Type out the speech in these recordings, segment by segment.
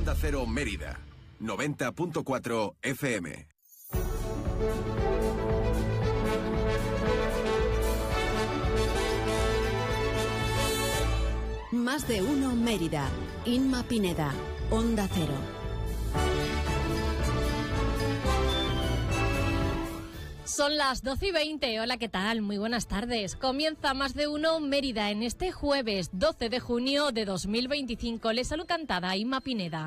Onda Cero Mérida, 90.4 FM. Más de uno Mérida. Inma Pineda, Onda Cero. Son las 12:20. Hola, ¿qué tal? Muy buenas tardes. Comienza Más de uno Mérida en este jueves 12 de junio de 2025. Les saluda cantada Inma Pineda.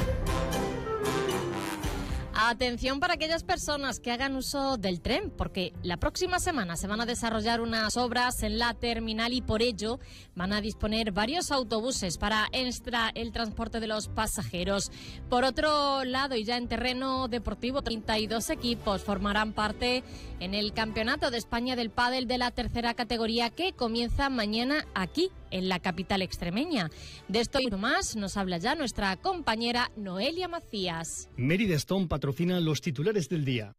Atención para aquellas personas que hagan uso del tren, porque la próxima semana se van a desarrollar unas obras en la terminal y por ello van a disponer varios autobuses para el transporte de los pasajeros. Por otro lado, y ya en terreno deportivo, 32 equipos formarán parte en el Campeonato de España del Pádel de la tercera categoría que comienza mañana aquí, en la capital extremeña. De esto y más nos habla ya nuestra compañera Noelia Macías. Mérida Stone patrocina los titulares del día.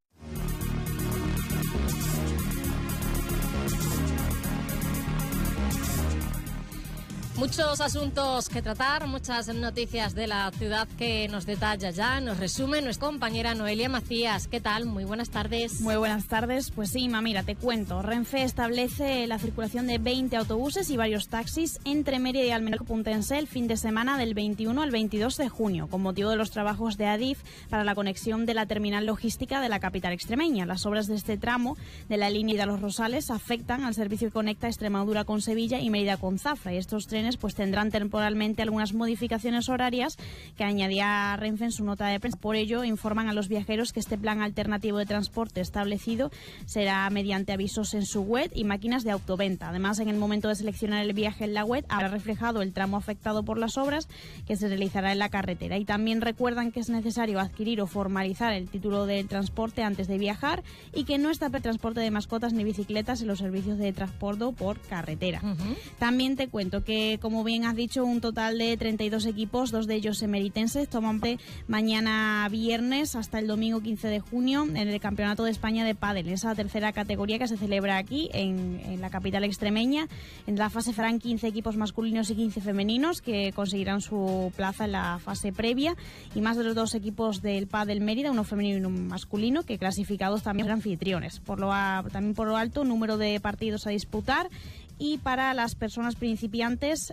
Muchos asuntos que tratar, muchas noticias de la ciudad que nos detalla ya, nos resume nuestra compañera Noelia Macías. ¿Qué tal? Muy buenas tardes. Muy buenas tardes. Pues sí, mira, te cuento. Renfe establece la circulación de 20 autobuses y varios taxis entre Mérida y Almenara Puntense el fin de semana del 21 al 22 de junio, con motivo de los trabajos de Adif para la conexión de la terminal logística de la capital extremeña. Las obras de este tramo de la línea de Los Rosales afectan al servicio que conecta Extremadura con Sevilla y Mérida con Zafra, y estos trenes pues tendrán temporalmente algunas modificaciones horarias que añadía Renfe en su nota de prensa. Por ello, informan a los viajeros que este plan alternativo de transporte establecido será mediante avisos en su web y máquinas de autoventa. Además, en el momento de seleccionar el viaje en la web habrá reflejado el tramo afectado por las obras que se realizará en la carretera. Y también recuerdan que es necesario adquirir o formalizar el título del transporte antes de viajar y que no está para transporte de mascotas ni bicicletas en los servicios de transporte por carretera. También te cuento que, como bien has dicho, un total de 32 equipos, 2 de ellos emeritenses, toman parte mañana viernes hasta el domingo 15 de junio en el Campeonato de España de Pádel, esa tercera categoría que se celebra aquí en la capital extremeña. En la fase farán 15 equipos masculinos y 15 femeninos que conseguirán su plaza en la fase previa, y más de los 2 equipos del Pádel Mérida, uno femenino y uno masculino, que clasificados también serán anfitriones. También por lo alto, número de partidos a disputar. Y para las personas participantes,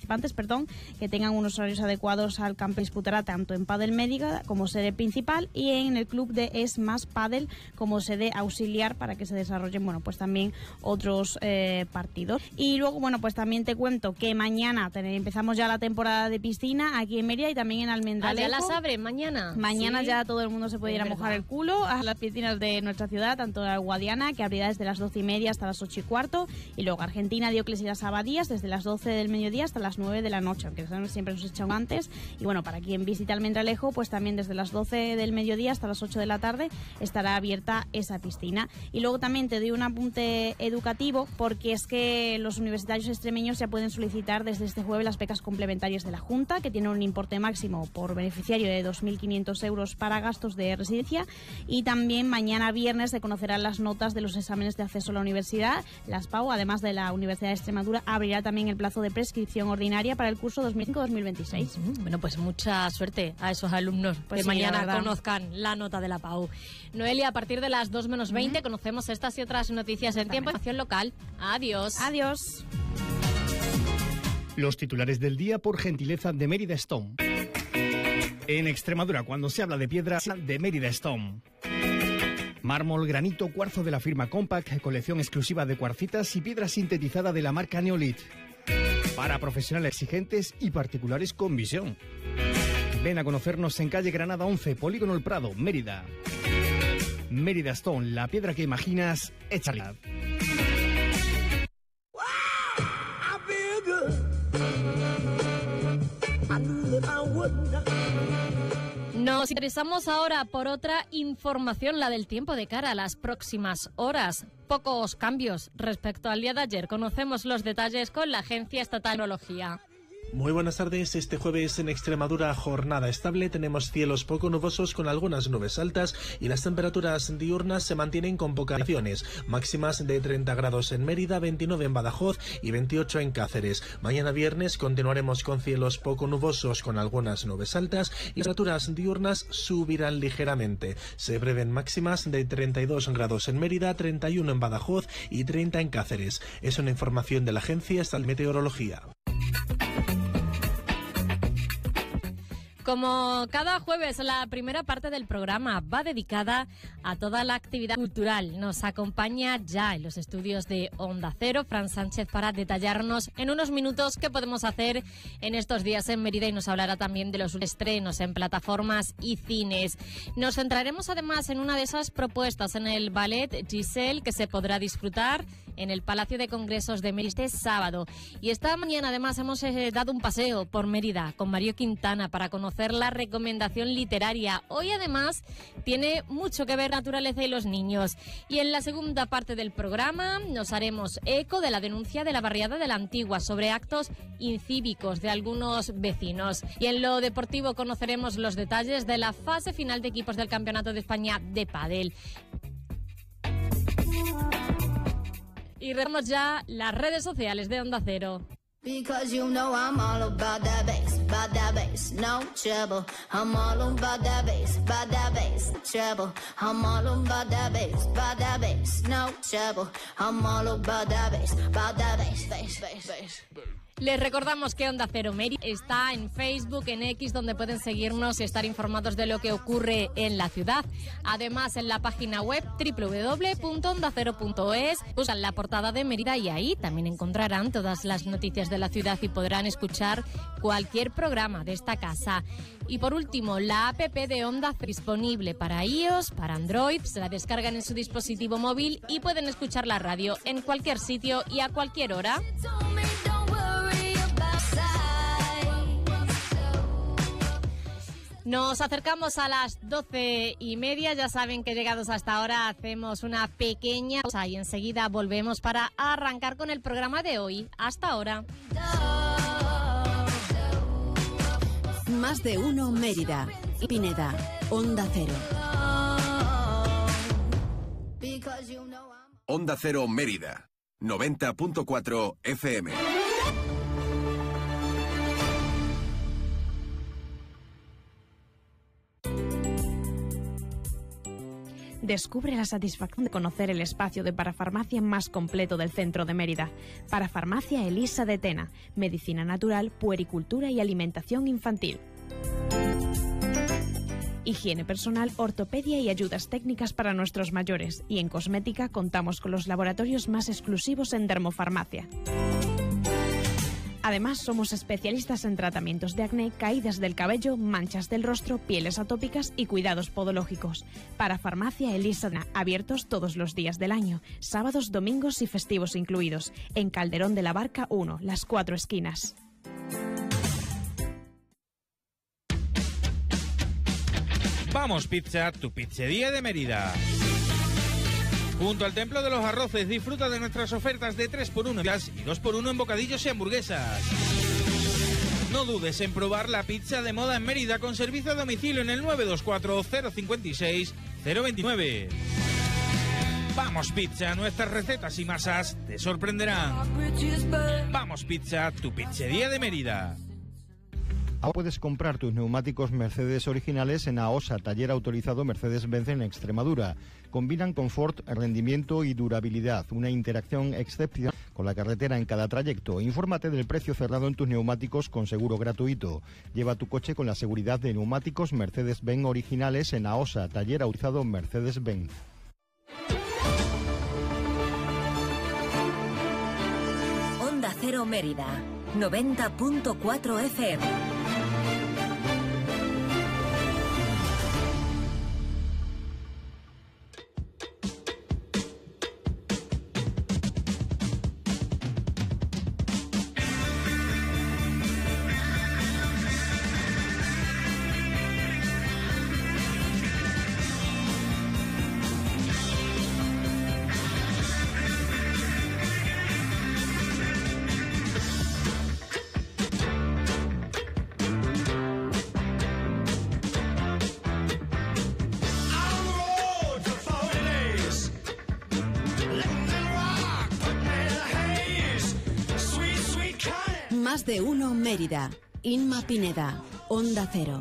que tengan unos horarios adecuados al campo, disputará tanto en Pádel Mérida como sede principal y en el club de Es Más Pádel como sede auxiliar, para que se desarrollen, pues también otros partidos. Y luego, pues también te cuento que mañana empezamos ya la temporada de piscina aquí en Mérida y también en Almendralejo. ¿Ya las abren mañana? Mañana sí. Ya todo el mundo se puede ir a mojar el culo a las piscinas de nuestra ciudad, tanto la Guadiana, que abrirá desde las 12:30 hasta las 8:15, y luego Argentina, Diocles y las Abadías desde las 12 del mediodía hasta las 9 de la noche, aunque siempre nos echan antes. Y para quien visita Almendralejo, pues también desde las 12 del mediodía hasta las 8 de la tarde estará abierta esa piscina. Y luego también te doy un apunte educativo, porque es que los universitarios extremeños ya pueden solicitar desde este jueves las becas complementarias de la Junta, que tienen un importe máximo por beneficiario de 2.500 euros para gastos de residencia. Y también mañana viernes se conocerán las notas de los exámenes de acceso a la universidad, las PAU. Además de la Universidad de Extremadura, abrirá también el plazo de prescripción ordinaria para el curso 2005-2026. Bueno, pues mucha suerte a esos alumnos que sí, mañana conozcan la nota de la PAU. Noelia, a partir de las 2 menos 20 conocemos estas y otras noticias en tiempo de acción local. Adiós. Adiós. Los titulares del día por gentileza de Mérida Stone. En Extremadura, cuando se habla de piedra, de Mérida Stone. Mármol, granito, cuarzo de la firma Compact, colección exclusiva de cuarcitas y piedra sintetizada de la marca Neolith. Para profesionales exigentes y particulares con visión. Ven a conocernos en calle Granada 11, Polígono El Prado, Mérida. Mérida Stone, la piedra que imaginas, hecha realidad. Nos interesamos ahora por otra información, la del tiempo de cara a las próximas horas. Pocos cambios respecto al día de ayer. Conocemos los detalles con la Agencia Estatal de Meteorología. Muy buenas tardes. Este jueves en Extremadura jornada estable. Tenemos cielos poco nubosos con algunas nubes altas y las temperaturas diurnas se mantienen con pocas variaciones. Máximas de 30 grados en Mérida, 29 en Badajoz y 28 en Cáceres. Mañana viernes continuaremos con cielos poco nubosos con algunas nubes altas y las temperaturas diurnas subirán ligeramente. Se prevén máximas de 32 grados en Mérida, 31 en Badajoz y 30 en Cáceres. Es una información de la Agencia Estatal de Meteorología. Como cada jueves, la primera parte del programa va dedicada a toda la actividad cultural. Nos acompaña ya en los estudios de Onda Cero Fran Sánchez para detallarnos en unos minutos qué podemos hacer en estos días en Mérida y nos hablará también de los estrenos en plataformas y cines. Nos centraremos además en una de esas propuestas en el ballet Giselle que se podrá disfrutar en el Palacio de Congresos de Mérida este sábado. Y esta mañana además hemos dado un paseo por Mérida con Mario Quintana para conocer la recomendación literaria. Hoy además tiene mucho que ver naturaleza y los niños. Y en la segunda parte del programa nos haremos eco de la denuncia de la barriada de la Antigua sobre actos incívicos de algunos vecinos. Y en lo deportivo conoceremos los detalles de la fase final de equipos del Campeonato de España de pádel. Y retomamos ya las redes sociales de Onda Cero. Because you know I'm all about that bass, no trouble. I'm all about that bass, trouble. I'm all about that bass, no trouble. I'm all about that bass, bass. Les recordamos que Onda Cero Mérida está en Facebook, en X, donde pueden seguirnos y estar informados de lo que ocurre en la ciudad. Además, en la página web www.ondacero.es buscan la portada de Mérida y ahí también encontrarán todas las noticias de la ciudad y podrán escuchar cualquier programa de esta casa. Y por último, la app de Onda Cero disponible para iOS, para Android, se la descargan en su dispositivo móvil y pueden escuchar la radio en cualquier sitio y a cualquier hora. Nos acercamos a las 12:30, ya saben que llegados hasta ahora hacemos una pequeña pausa y enseguida volvemos para arrancar con el programa de hoy. Hasta ahora. Más de uno Mérida y Pineda, Onda Cero. Onda Cero Mérida, 90.4 FM. Descubre la satisfacción de conocer el espacio de parafarmacia más completo del centro de Mérida. Parafarmacia Elisa de Tena. Medicina natural, puericultura y alimentación infantil. Higiene personal, ortopedia y ayudas técnicas para nuestros mayores. Y en cosmética contamos con los laboratorios más exclusivos en dermofarmacia. Además, somos especialistas en tratamientos de acné, caídas del cabello, manchas del rostro, pieles atópicas y cuidados podológicos. Parafarmacia Elisa, abiertos todos los días del año, sábados, domingos y festivos incluidos. En Calderón de la Barca 1, Las Cuatro Esquinas. Vamos Pizza, tu pizzería de Mérida. Junto al Templo de los Arroces, disfruta de nuestras ofertas de 3x1 y 2x1 en bocadillos y hamburguesas. No dudes en probar la pizza de moda en Mérida con servicio a domicilio en el 924-056-029. Vamos Pizza, nuestras recetas y masas te sorprenderán. Vamos Pizza, tu pizzería de Mérida. Ahora puedes comprar tus neumáticos Mercedes originales en AOSA, taller autorizado Mercedes-Benz en Extremadura. Combinan confort, rendimiento y durabilidad, una interacción excepcional con la carretera en cada trayecto. Infórmate del precio cerrado en tus neumáticos con seguro gratuito. Lleva tu coche con la seguridad de neumáticos Mercedes-Benz originales en AOSA, taller autorizado Mercedes-Benz. Onda Cero Mérida, 90.4 FM. Más de uno Mérida. Inma Pineda, Onda Cero.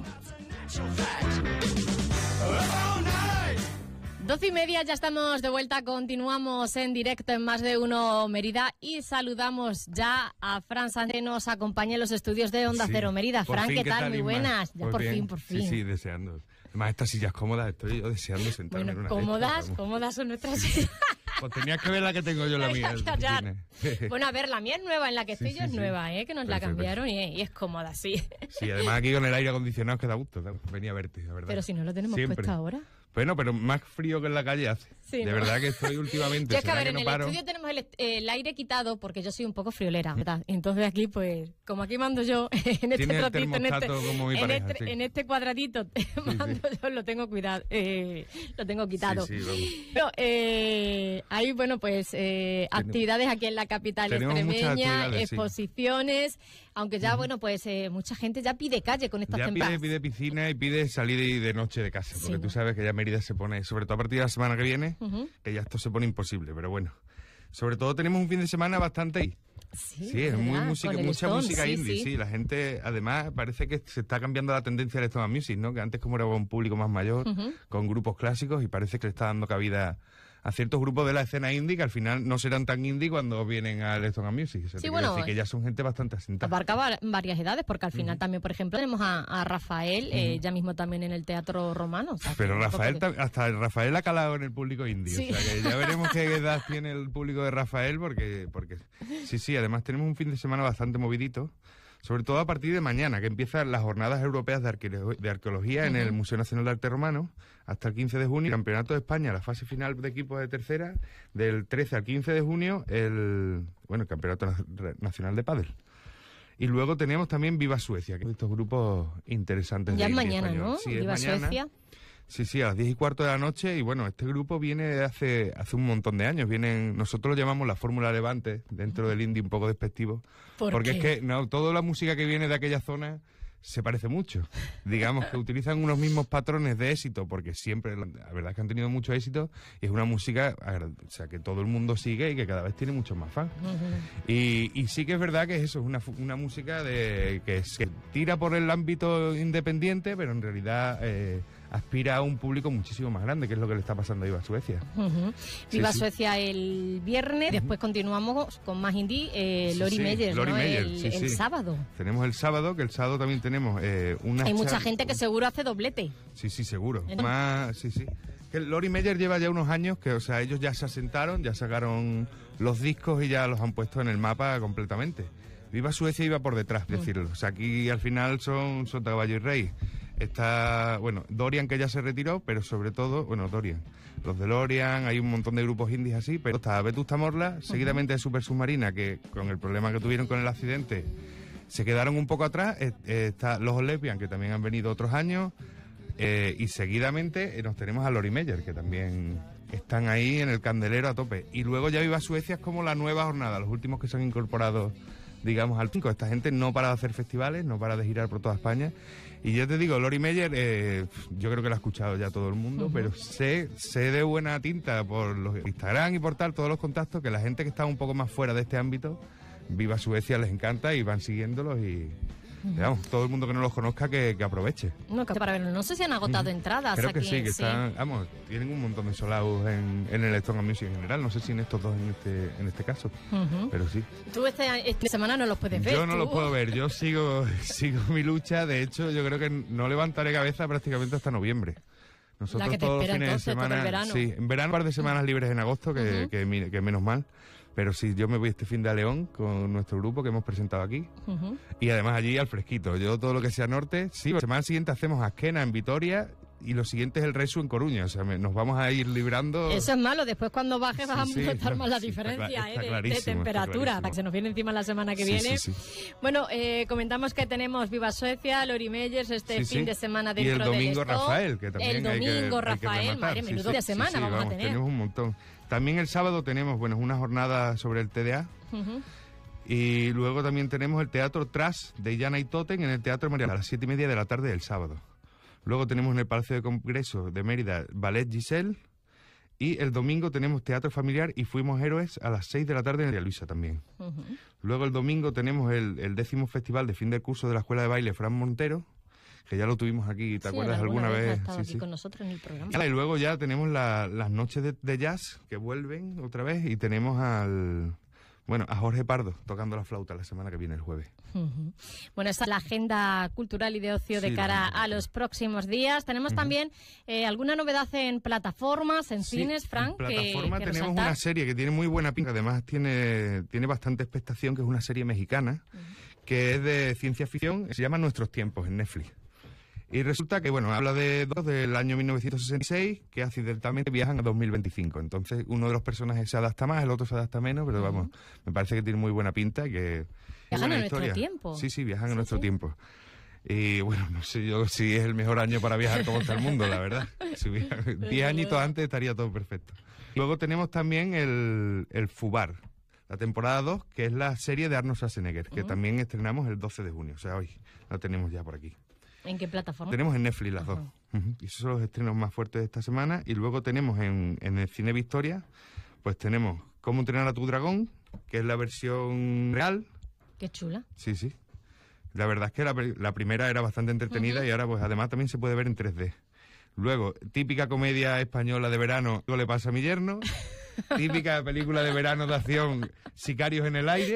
12:30, ya estamos de vuelta, continuamos en directo en Más de Uno Mérida y saludamos ya a Fran Sánchez, que nos acompaña en los estudios de Onda Cero Mérida. Fran, ¿qué tal? Muy buenas. Ya por fin. Sí, deseando. Además, estas sillas cómodas, estoy yo deseando sentarme en una de estas, cómodas son nuestras sillas. Pues tenías que ver la que tengo yo, la mía. Bueno, a ver, la mía es nueva, en la que estoy yo es nueva, que nos la cambiaron y es cómoda, sí. Sí, además aquí con el aire acondicionado que da gusto, venía a verte, la verdad. Pero si no lo tenemos puesto ahora. Bueno, pero más frío que en la calle hace. Sí, de ¿no? verdad que estoy últimamente. Yo es que a ver, en el estudio tenemos el aire quitado porque yo soy un poco friolera, ¿verdad? Entonces aquí, pues, como aquí mando yo en este trotito, en este cuadradito, mando yo, lo tengo cuidado, lo tengo quitado. Sí, vamos. Pero, hay, bueno, pues, actividades aquí en la capital extremeña, exposiciones, aunque ya, bueno, pues, mucha gente ya pide calle con estas temporadas. Ya pide piscina y pide salir de noche de casa, porque tú sabes que ya Mérida se pone, sobre todo a partir de la semana que viene, que ya esto se pone imposible, pero bueno. Sobre todo tenemos un fin de semana bastante ahí. Sí, es mucha música indie, sí. La gente, además, parece que se está cambiando la tendencia del Stone Music, ¿no? Que antes como era un público más mayor, con grupos clásicos, y parece que le está dando cabida a ciertos grupos de la escena indie que al final no serán tan indie cuando vienen al Stone Music. Sí, bueno, decir que ya son gente bastante asentada. Abarca varias edades, porque al final también, por ejemplo, tenemos a Rafael, ya mismo también en el Teatro Romano. O sea, pero Rafael, hasta Rafael ha calado en el público indie. Sí. O sea, que ya veremos qué edad tiene el público de Rafael, porque sí, además tenemos un fin de semana bastante movidito. Sobre todo a partir de mañana, que empiezan las jornadas europeas de arqueología en el Museo Nacional de Arte Romano, hasta el 15 de junio, el Campeonato de España, la fase final de equipos de tercera, del 13 al 15 de junio, el Campeonato Nacional de Pádel. Y luego tenemos también Viva Suecia, que son estos grupos interesantes. Ya es mañana, español, ¿no? Sí, Viva Suecia. Sí, a las 10:15 de la noche, y bueno, este grupo viene de hace un montón de años. Nosotros lo llamamos la Fórmula Levante, dentro del indie un poco despectivo. Porque es que toda la música que viene de aquella zona se parece mucho. Digamos que utilizan unos mismos patrones de éxito, porque siempre, la verdad es que han tenido mucho éxito, y es una música, o sea, que todo el mundo sigue y que cada vez tiene muchos más fans. Y sí que es verdad que eso es una música que tira por el ámbito independiente, pero en realidad aspira a un público muchísimo más grande, que es lo que le está pasando a Viva Suecia. Viva Suecia el viernes, después continuamos con más indie, Lori Meyer, ¿no? El sábado. Tenemos el sábado, que el sábado también tenemos Hay mucha gente que seguro hace doblete. Sí, seguro. Que Lori Meyer lleva ya unos años que, o sea, ellos ya se asentaron, ya sacaron los discos y ya los han puesto en el mapa completamente. Viva Suecia iba por detrás, decirlo. O sea, aquí al final son caballo y rey. Está, Dorian, que ya se retiró, pero sobre todo, Dorian. Los de Lorian, hay un montón de grupos indies así, pero está Vetusta Morla, seguidamente de Super Submarina, que con el problema que tuvieron con el accidente se quedaron un poco atrás. Está los Lesbian, que también han venido otros años, y seguidamente nos tenemos a Lori Meyer, que también están ahí en el candelero a tope. Y luego ya Viva Suecia es como la nueva jornada, los últimos que se han incorporado, digamos, al 5. Esta gente no para de hacer festivales, no para de girar por toda España. Y yo te digo, Lori Meyer, yo creo que la ha escuchado ya todo el mundo, pero sé de buena tinta por los Instagram y por todos los contactos, que la gente que está un poco más fuera de este ámbito, Viva Suecia les encanta y van siguiéndolos y... Digamos, todo el mundo que no los conozca que aproveche. Para verlo. No sé si han agotado entradas. Creo que sí, que están, tienen un montón de solados en el Stone Music en general. No sé si en estos dos en este caso, pero sí. Tú esta semana no los puedes ver. Yo no los puedo ver, yo sigo mi lucha. De hecho, yo creo que no levantaré cabeza prácticamente hasta noviembre. Nosotros la que todos te espera, los fines de semana, verano. Sí, en verano un par de semanas libres en agosto, que menos mal. Pero sí, yo me voy este fin de a León con nuestro grupo que hemos presentado aquí. Y además allí al fresquito. Yo todo lo que sea norte, sí, la semana siguiente hacemos Asquena en Vitoria y lo siguiente es el Resu en Coruña. O sea, nos vamos a ir librando. Eso es malo, después cuando baje vas a notar más la diferencia de temperatura, para que se nos viene encima la semana que viene. Bueno, comentamos que tenemos Viva Suecia, Lori Meyers fin de semana dentro del Y el domingo Rafael, que también el domingo Rafael, madre, menudo de semana vamos a tener. Tenemos un montón. También el sábado tenemos, una jornada sobre el TDA. Y luego también tenemos el Teatro Tras de Illana y Toten en el Teatro María a las 7:30 de la tarde del sábado. Luego tenemos en el Palacio de Congreso de Mérida Ballet Giselle. Y el domingo tenemos teatro familiar y Fuimos Héroes a las 6 de la tarde en el Luisa también. Luego el domingo tenemos el 10º festival de fin de curso de la Escuela de Baile Fran Montero, que ya lo tuvimos aquí, ¿te acuerdas alguna vez? Ha estado aquí con nosotros en el programa. Y luego ya tenemos las noches de jazz que vuelven otra vez y tenemos a Jorge Pardo tocando la flauta la semana que viene, el jueves. Bueno, esta es la agenda cultural y de ocio de cara a los próximos días. Tenemos también alguna novedad en plataformas, en cines, Frank. En plataforma tenemos una serie que tiene muy buena pinta, además tiene bastante expectación, que es una serie mexicana, que es de ciencia ficción, se llama Nuestros Tiempos, en Netflix. Y resulta que, habla de dos del año 1966 que accidentalmente viajan a 2025. Entonces, uno de los personajes se adapta más, el otro se adapta menos, pero vamos, me parece que tiene muy buena pinta y que... Viajan en nuestro tiempo. Sí, viajan en nuestro tiempo. Y bueno, no sé yo si es el mejor año para viajar como está el mundo, la verdad. Si 10 añitos antes estaría todo perfecto. Luego tenemos también el Fubar, la temporada 2, que es la serie de Arnold Schwarzenegger, que también estrenamos el 12 de junio. O sea, hoy la tenemos ya por aquí. ¿En qué plataforma? Tenemos en Netflix las dos. Y esos son los estrenos más fuertes de esta semana. Y luego tenemos en el Cine Victoria, pues tenemos Cómo entrenar a tu dragón, que es la versión real. Qué chula. Sí. La verdad es que la primera era bastante entretenida y ahora pues además también se puede ver en 3D. Luego, típica comedia española de verano, ¿Qué le pasa a mi yerno? Típica película de verano de acción, Sicarios en el aire.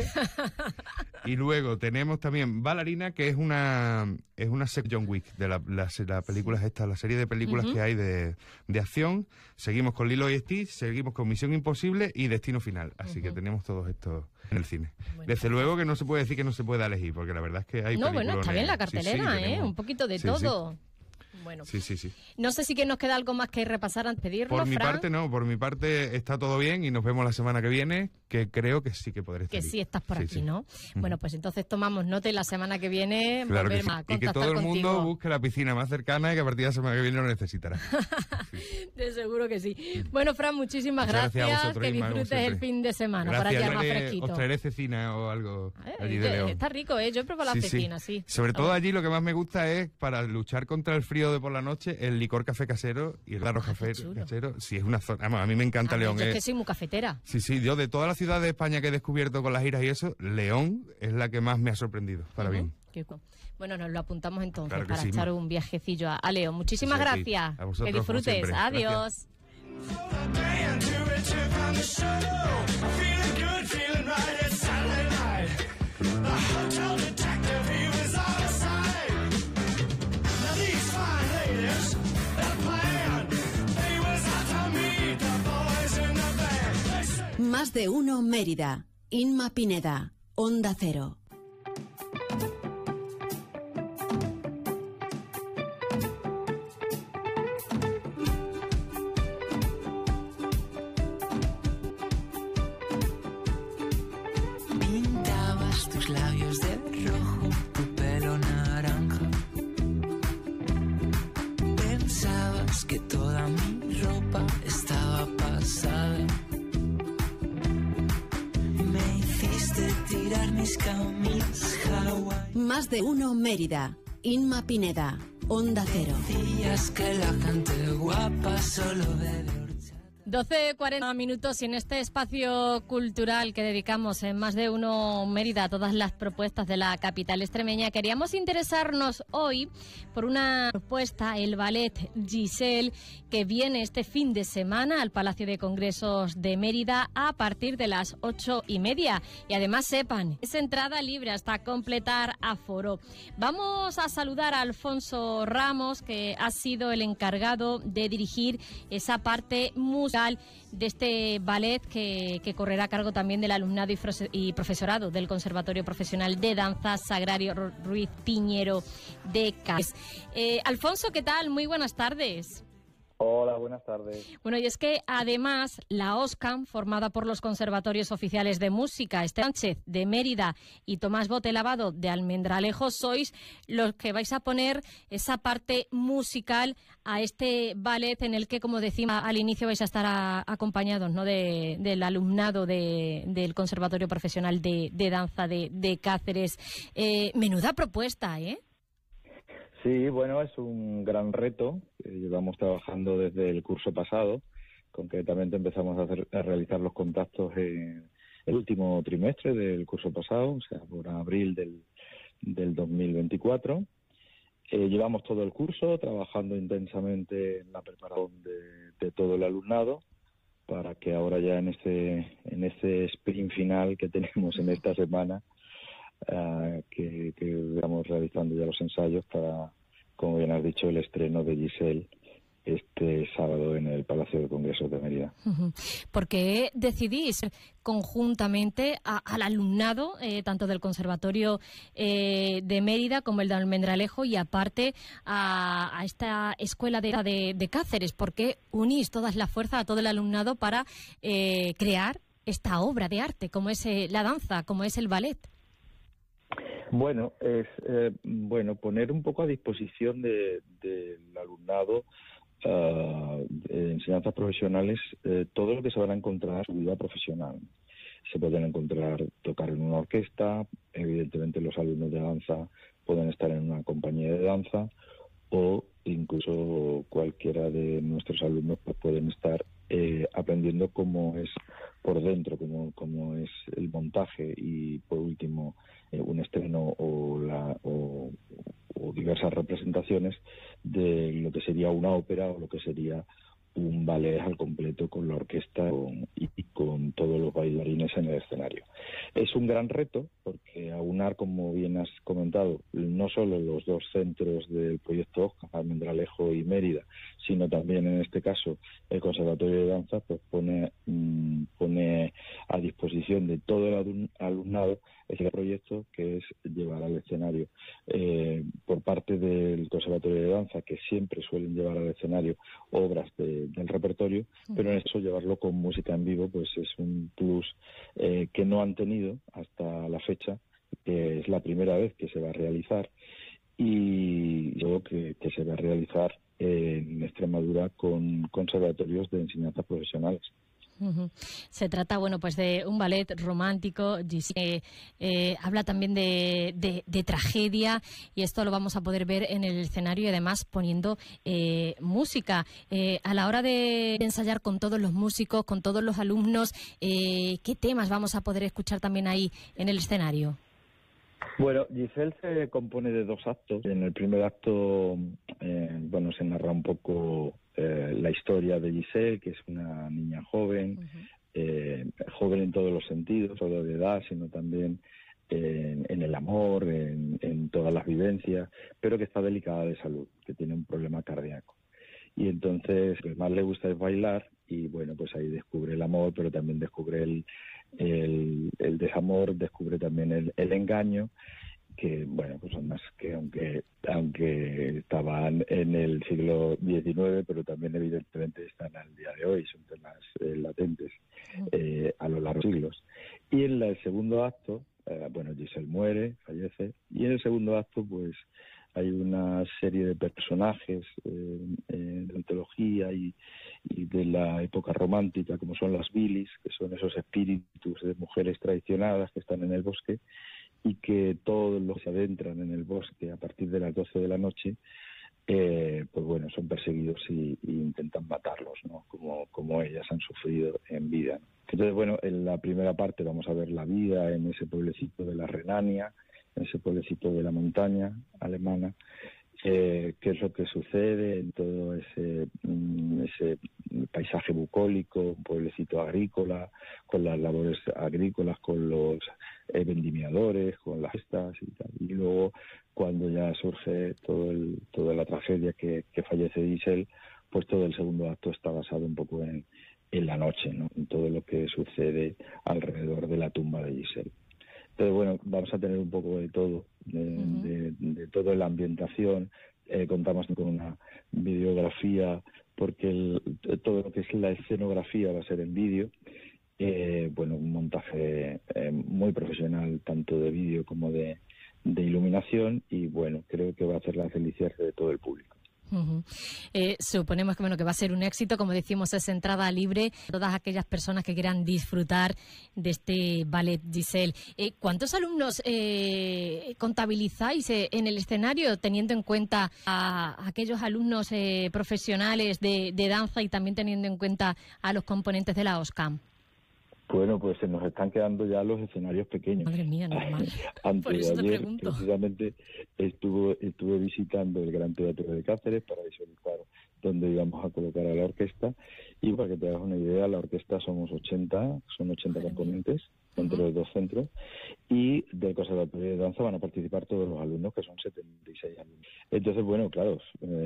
Y luego tenemos también Ballerina, que es una John Wick, de la película esta, la serie de películas que hay de acción. Seguimos con Lilo y Stitch, seguimos con Misión Imposible y Destino Final. Así que tenemos todos estos en el cine. Desde luego que no se puede decir que no se pueda elegir, porque la verdad es que hay películas. Está bien la cartelera, un poquito de todo. Bueno, sí. No sé si que nos queda algo más que repasar antes de pedirlo, Por mi parte no, por mi parte está todo bien y nos vemos la semana que viene, que creo que sí que podré estar. Que sí estás por aquí, ¿no? Bueno, pues entonces tomamos nota y la semana que viene volvemos a contactar y que todo el mundo contigo. Busque la piscina más cercana y que a partir de la semana que viene lo necesitará. De seguro que sí. Bueno, Fran, muchísimas gracias. A vosotros, que disfrutes el fin de semana. Gracias, para allá más fresquito. Os traeré cecina o algo allí de León. Está rico, yo he probado la cecina, sí. Sobre todo allí lo que más me gusta es, para luchar contra el frío de por la noche, el licor café casero y el arroz café casero. Sí, es una zona. Vamos, a mí me encanta León. Yo es que soy muy cafetera. Sí, yo de todas las ciudades de España que he descubierto con las giras y eso, León es la que más me ha sorprendido, para bien. Bueno, nos lo apuntamos entonces claro para sí, echar un viajecillo a León. Muchísimas gracias. A vosotros, que disfrutes. Adiós. Más de uno Mérida. Inma Pineda. Onda Cero. Pintabas tus labios de rojo, tu pelo naranja. Pensabas que toda mi ropa estaba pasada. Tirar mis camisas Hawaii. Más de uno Mérida. Inma Pineda. Onda Cero. Decías que la gente guapa solo bebe. 12:40 minutos y en este espacio cultural que dedicamos en Más de uno Mérida a todas las propuestas de la capital extremeña, queríamos interesarnos hoy por una propuesta, el ballet Giselle, que viene este fin de semana al Palacio de Congresos de Mérida a partir de las 8:30. Y además sepan, es entrada libre hasta completar aforo. Vamos a saludar a Alfonso Ramos, que ha sido el encargado de dirigir esa parte musical de este ballet que correrá a cargo también del alumnado y profesorado del Conservatorio Profesional de Danza Sagrario Ruiz Piñero de Cáceres. Alfonso, ¿qué tal? Muy buenas tardes. Hola, buenas tardes. Bueno, y es que además la OSCAM, formada por los Conservatorios Oficiales de Música, Esteban Sánchez de Mérida y Tomás Bote Lavado de Almendralejo, sois los que vais a poner esa parte musical a este ballet en el que, como decimos al inicio, vais a estar acompañados, ¿no?, del alumnado del Conservatorio Profesional de Danza de Cáceres. Menuda propuesta, ¿eh? Sí, bueno, es un gran reto. Llevamos trabajando desde el curso pasado Concretamente empezamos a realizar los contactos en el último trimestre del curso pasado, o sea, por abril del 2024. Llevamos todo el curso trabajando intensamente en la preparación de todo el alumnado, para que ahora ya en este sprint final que tenemos en esta semana, que vamos realizando ya los ensayos para, como bien has dicho, el estreno de Giselle este sábado en el Palacio de Congresos de Mérida. ¿Por qué decidís conjuntamente al alumnado, tanto del Conservatorio de Mérida como el de Almendralejo, y aparte a esta escuela de Cáceres? ¿Por qué unís todas las fuerzas a todo el alumnado para crear esta obra de arte, como es la danza, como es el ballet? Bueno, es poner un poco a disposición del alumnado de enseñanzas profesionales todo lo que se van a encontrar en su vida profesional. Se pueden encontrar tocar en una orquesta, evidentemente los alumnos de danza pueden estar en una compañía de danza, o incluso cualquiera de nuestros alumnos pues pueden estar aprendiendo cómo es por dentro, cómo es el montaje, y por último un estreno o diversas representaciones de lo que sería una ópera o lo que sería un ballet al completo, con la orquesta y con todos los bailarines en el escenario. Es un gran reto porque aunar, como bien has comentado, no solo los dos centros del proyecto OSCA, Almendralejo y Mérida, sino también en este caso el Conservatorio de Danza, pues pone a disposición de todo el alumnado ese proyecto, que es llevar al escenario por parte del Conservatorio de Danza, que siempre suelen llevar al escenario obras del repertorio, pero en eso llevarlo con música en vivo pues es un plus que no han tenido hasta la fecha, que es la primera vez que se va a realizar, y luego que se va a realizar en Extremadura con conservatorios de enseñanzas profesionales. Se trata, bueno, pues de un ballet romántico. Giselle habla también de tragedia, y esto lo vamos a poder ver en el escenario, y además poniendo música. A la hora de ensayar con todos los músicos, con todos los alumnos, ¿qué temas vamos a poder escuchar también ahí en el escenario? Bueno, Giselle se compone de dos actos. En el primer acto, se narra un poco la historia de Giselle, que es una niña joven, joven en todos los sentidos, solo de edad, sino también en el amor, en todas las vivencias, pero que está delicada de salud, que tiene un problema cardíaco. Y entonces, lo que más le gusta es bailar, y bueno, pues ahí descubre el amor, pero también descubre el desamor, descubre también el engaño, que bueno, pues son más que aunque estaban en el siglo XIX, pero también evidentemente están al día de hoy, son temas latentes a lo largo de los siglos. Y en el segundo acto, Giselle muere, fallece, y en el segundo acto pues hay una serie de personajes de antología y de la época romántica, como son las bilis, que son esos espíritus de mujeres traicionadas que están en el bosque, y que todos los que se adentran en el bosque a partir de las 12 de la noche, son perseguidos y intentan matarlos, ¿no? Como ellas han sufrido en vida, ¿no? Entonces, en la primera parte vamos a ver la vida en ese pueblecito de la Renania, en ese pueblecito de la montaña alemana, qué es lo que sucede en todo ese paisaje bucólico, un pueblecito agrícola, con las labores agrícolas, con los vendimiadores, con las fiestas y tal. Y luego, cuando ya surge toda la tragedia que fallece Giselle, pues todo el segundo acto está basado un poco en la noche, ¿no? En todo lo que sucede alrededor de la tumba de Giselle. Pero vamos a tener un poco de todo, de toda la ambientación. Contamos con una videografía, porque todo lo que es la escenografía va a ser en vídeo. Un montaje muy profesional, tanto de vídeo como de iluminación, y creo que va a hacer las delicias de todo el público. Suponemos que que va a ser un éxito, como decimos, es entrada libre a todas aquellas personas que quieran disfrutar de este ballet, Giselle. ¿Cuántos alumnos contabilizáis en el escenario, teniendo en cuenta a aquellos alumnos profesionales de danza y también teniendo en cuenta a los componentes de la OSCAM? Bueno, pues se nos están quedando ya los escenarios pequeños. Madre mía, normal. Antes Por eso de te ayer, pregunto. precisamente, estuve visitando el Gran Teatro de Cáceres para visualizar dónde íbamos a colocar a la orquesta. Y para que te hagas una idea, la orquesta son 80 componentes dentro de 2 centros. Y del Conservatorio de Danza van a participar todos los alumnos, que son 76 alumnos. Entonces, bueno, claro,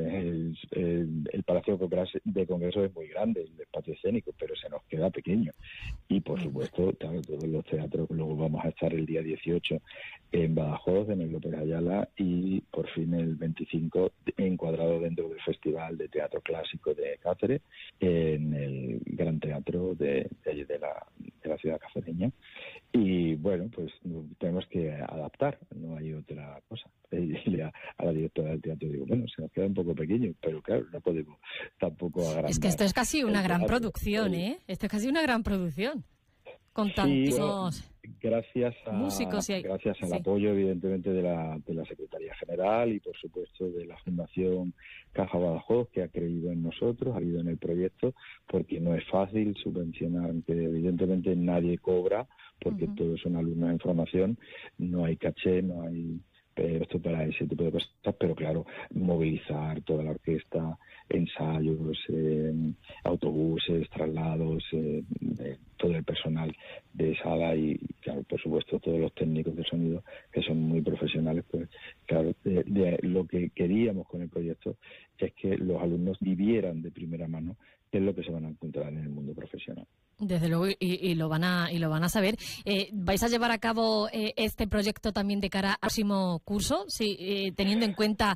el Palacio de Congresos es muy grande, el espacio escénico, pero se nos queda pequeño. Y, por supuesto, claro, todos los teatros, luego vamos a estar el día 18 en Badajoz, en el López Ayala, y por fin el 25 encuadrado dentro del Festival de Teatro Clásico de Cáceres, en el Gran Teatro de la ciudad cacereña. Y bueno, pues tenemos que adaptar, no hay otra cosa. Y a la directora del teatro digo, bueno, se nos queda un poco pequeño, pero claro, no podemos tampoco agrandar. Es que esto es casi una gran producción, ¿eh? Esto es casi una gran producción. Con tantos gracias músicos y gracias al apoyo, evidentemente, de la Secretaría General y, por supuesto, de la Fundación Caja Badajoz, que ha creído en nosotros, ha creído en el proyecto, porque no es fácil subvencionar, aunque evidentemente nadie cobra, porque todos son alumnos en formación, no hay caché, no hay esto para ese tipo de cosas, pero claro, movilizar toda la orquesta, ensayos, autobuses, traslados, todo el personal de sala y, claro, por supuesto, todos los técnicos de sonido, que son muy profesionales, pues claro, lo que queríamos con el proyecto es que los alumnos vivieran de primera mano qué es lo que se van a encontrar en el mundo profesional. Desde luego, y lo van a saber. ¿Vais a llevar a cabo este proyecto también de cara al próximo curso, teniendo en cuenta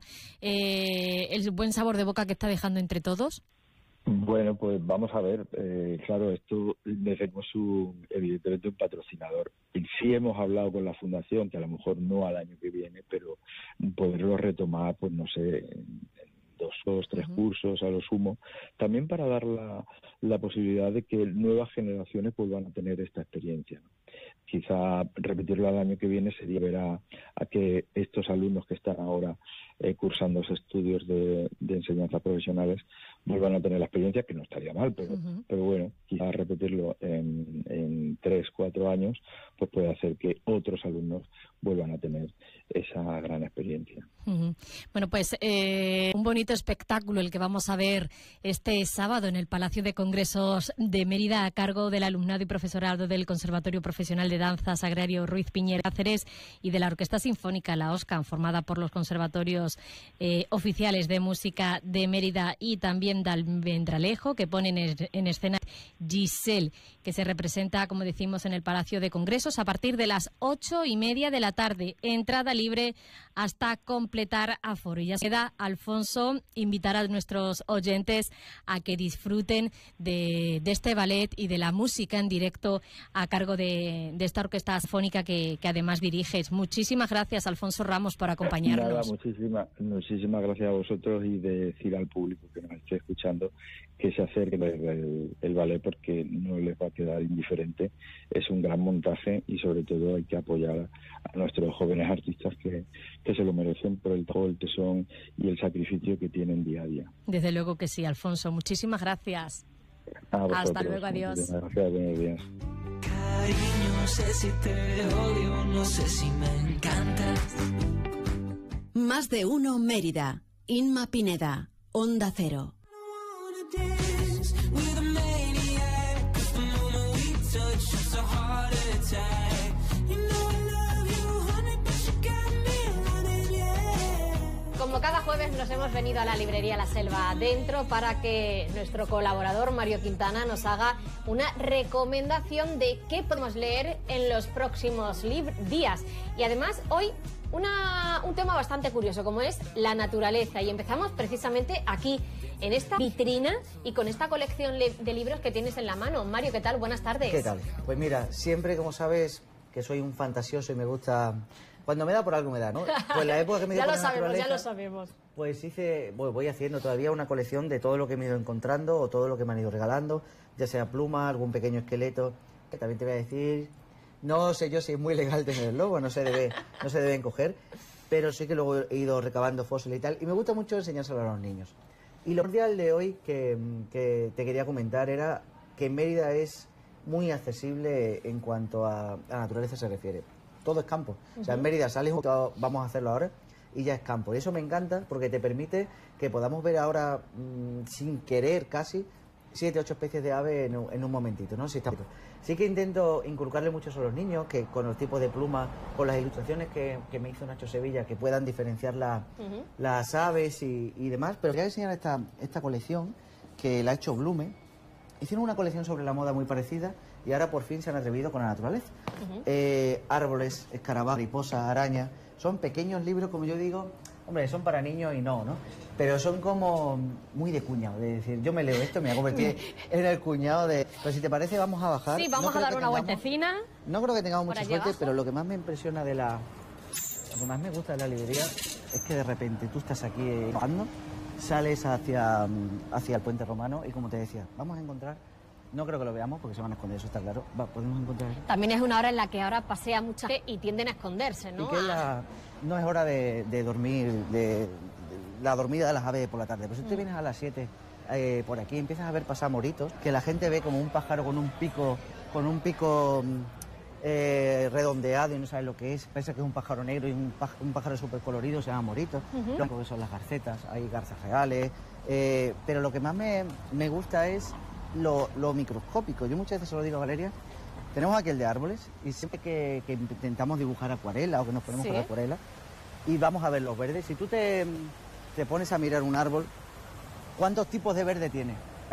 el buen sabor de boca que está dejando entre todos? Bueno, pues vamos a ver. Claro, esto necesitamos evidentemente un patrocinador. Y sí hemos hablado con la Fundación, que a lo mejor no al año que viene, pero poderlo retomar, pues no sé, en 2 o 3 cursos a lo sumo, también para dar la posibilidad de que nuevas generaciones pues van a tener esta experiencia, ¿no? Quizá repetirlo al año que viene sería ver a que estos alumnos que están ahora cursando los estudios de enseñanza profesionales vuelvan a tener la experiencia, que no estaría mal, pero bueno, quizá repetirlo en 3, 4 años, pues puede hacer que otros alumnos vuelvan a tener esa gran experiencia. Bueno, pues un bonito espectáculo el que vamos a ver este sábado en el Palacio de Congresos de Mérida, a cargo del alumnado y profesorado del Conservatorio Profesional de Danza Sagrario Ruiz Piñera Cáceres y de la Orquesta Sinfónica, la OSCAM, formada por los conservatorios oficiales de música de Mérida y también de Almendralejo, que ponen en escena Giselle, que se representa, como decimos, en el Palacio de Congresos a partir de las 8:30 de la tarde. Entrada libre hasta completar aforo. Y ya queda, Alfonso, invitar a nuestros oyentes a que disfruten de este ballet y de la música en directo a cargo de esta orquesta sinfónica que además diriges. Muchísimas gracias, Alfonso Ramos, por acompañarnos. Nada, muchísimas gracias a vosotros, y de decir al público que nos esté escuchando que se acerque el ballet, porque no les va a quedar indiferente. Es un gran montaje y sobre todo hay que apoyar a nuestros jóvenes artistas que se lo merecen por el trabajo, el tesón y el sacrificio que tienen día a día. Desde luego que sí, Alfonso. Muchísimas gracias. Hasta luego, adiós. Gracias, buenos días. Cariño, no sé si te odio, no sé si me encantas. Más de uno Mérida. Inma Pineda, Onda Cero. Como cada jueves nos hemos venido a la librería La Selva Adentro para que nuestro colaborador Mario Quintana nos haga una recomendación de qué podemos leer en los próximos días. Y además hoy un tema bastante curioso, como es la naturaleza, y empezamos precisamente aquí en esta vitrina y con esta colección de libros que tienes en la mano. Mario, ¿qué tal? Buenas tardes. ¿Qué tal? Pues mira, siempre, como sabes, que soy un fantasioso y me gusta Cuando me da por algo me da, ¿no? Pues la época que me dio Ya por lo la sabemos, ya naturaleza, lo sabemos. pues voy haciendo todavía una colección de todo lo que me he ido encontrando o todo lo que me han ido regalando, ya sea pluma, algún pequeño esqueleto, que también te voy a decir, no sé yo si es muy legal tenerlo, no se deben coger, pero sí que luego he ido recabando fósiles y tal, y me gusta mucho enseñárselo a los niños. Y lo primordial de hoy que te quería comentar era que Mérida es muy accesible en cuanto a la naturaleza se refiere. Todo es campo. O sea, en Mérida sales, vamos a hacerlo ahora, y ya es campo. Y eso me encanta porque te permite que podamos ver ahora, sin querer casi, 7 o 8 especies de aves en un momentito, ¿no? Sí que intento inculcarle mucho a los niños, que con los tipos de plumas, con las ilustraciones que me hizo Nacho Sevilla, que puedan diferenciar las aves y demás. Pero quería enseñar esta colección que la ha hecho Blume. Hicieron una colección sobre la moda muy parecida y ahora por fin se han atrevido con la naturaleza. Árboles, escarabajos, mariposas, arañas. Son pequeños libros, como yo digo, hombre, son para niños y no, pero son como muy de cuñado. De decir, yo me leo esto, me voy a convertir en el cuñado de... Pero si te parece, vamos a bajar. Sí, vamos a dar una vueltecina. No creo que tengamos mucha suerte, abajo. pero lo que más me impresiona lo que más me gusta de la librería es que de repente tú estás aquí jugando, sales hacia el Puente Romano y, como te decía, vamos a encontrar... No creo que lo veamos porque se van a esconder, eso está claro. Podemos encontrar... También es una hora en la que ahora pasea mucha gente y tienden a esconderse, ¿no? Y que no es hora de dormir, de la dormida de las aves por la tarde. Pero si tú vienes a las 7 por aquí, empiezas a ver pasar moritos, que la gente ve como un pájaro con un pico redondeado y no sabe lo que es. Piensa que es un pájaro negro y un pájaro súper colorido, se llama morito. Luego son las garcetas, hay garzas reales. Pero lo que más me gusta es lo microscópico. Yo muchas veces se lo digo a Valeria. Tenemos aquí el de árboles y siempre que intentamos dibujar acuarela o que nos ponemos con acuarela y vamos a ver los verdes. Si tú te pones a mirar un árbol, ¿cuántos tipos de verde tiene?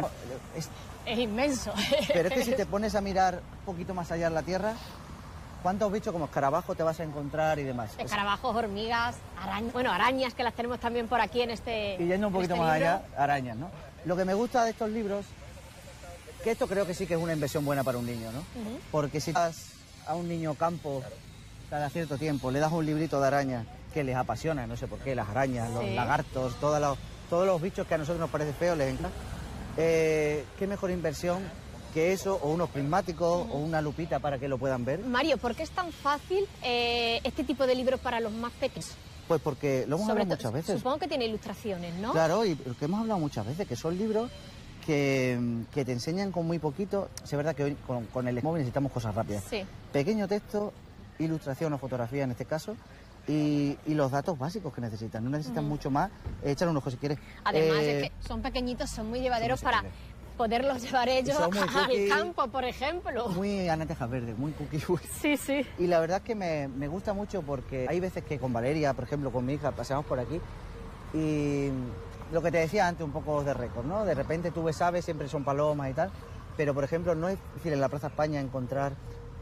Es inmenso. Pero es que si te pones a mirar un poquito más allá en la tierra, ¿cuántos bichos como escarabajos te vas a encontrar y demás? Escarabajos, hormigas, arañas. Bueno, arañas que las tenemos también por aquí en este. Y yendo un poquito más allá, arañas, ¿no? Lo que me gusta de estos libros, que esto creo que sí que es una inversión buena para un niño, ¿no? Porque si vas a un niño campo cada cierto tiempo, le das un librito de arañas que les apasiona, no sé por qué, las arañas, los lagartos, todos los bichos que a nosotros nos parece feo, les encanta. ¿Qué mejor inversión que eso, o unos prismáticos, o una lupita para que lo puedan ver? Mario, ¿por qué es tan fácil este tipo de libros para los más pequeños? Pues porque lo hemos hablado muchas veces. Supongo que tiene ilustraciones, ¿no? Claro, y lo que hemos hablado muchas veces, que son libros que te enseñan con muy poquito. Es verdad que hoy con el móvil necesitamos cosas rápidas. Sí. Pequeño texto, ilustración o fotografía en este caso, y los datos básicos que necesitan. No necesitan mucho más. Échale un ojo si quieres. Además, es que son pequeñitos, son muy llevaderos para poderlos llevar ellos al campo, por ejemplo. Muy anatejas verdes, muy cookie. Sí, sí. Y la verdad es que me gusta mucho porque hay veces que con Valeria, por ejemplo, con mi hija, paseamos por aquí y lo que te decía antes, un poco de récord, ¿no? De repente tú ves aves, siempre son palomas y tal, pero por ejemplo no es difícil en la Plaza España encontrar,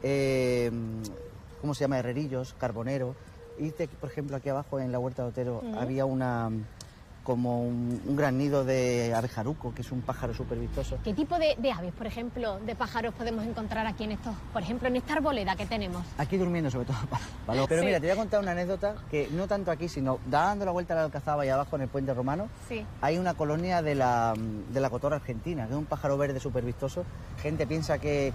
¿cómo se llama? Herrerillos, carboneros. Y por ejemplo aquí abajo en la Huerta de Otero había como un gran nido de abejaruco, que es un pájaro súper vistoso. ¿Qué tipo de aves, por ejemplo, de pájaros podemos encontrar aquí en estos, por ejemplo, en esta arboleda que tenemos? Aquí durmiendo sobre todo, Paloma. Pero mira, te voy a contar una anécdota que no tanto aquí, sino dando la vuelta a la Alcazaba y abajo en el Puente Romano, hay una colonia de la cotorra argentina, que es un pájaro verde súper vistoso. Gente piensa que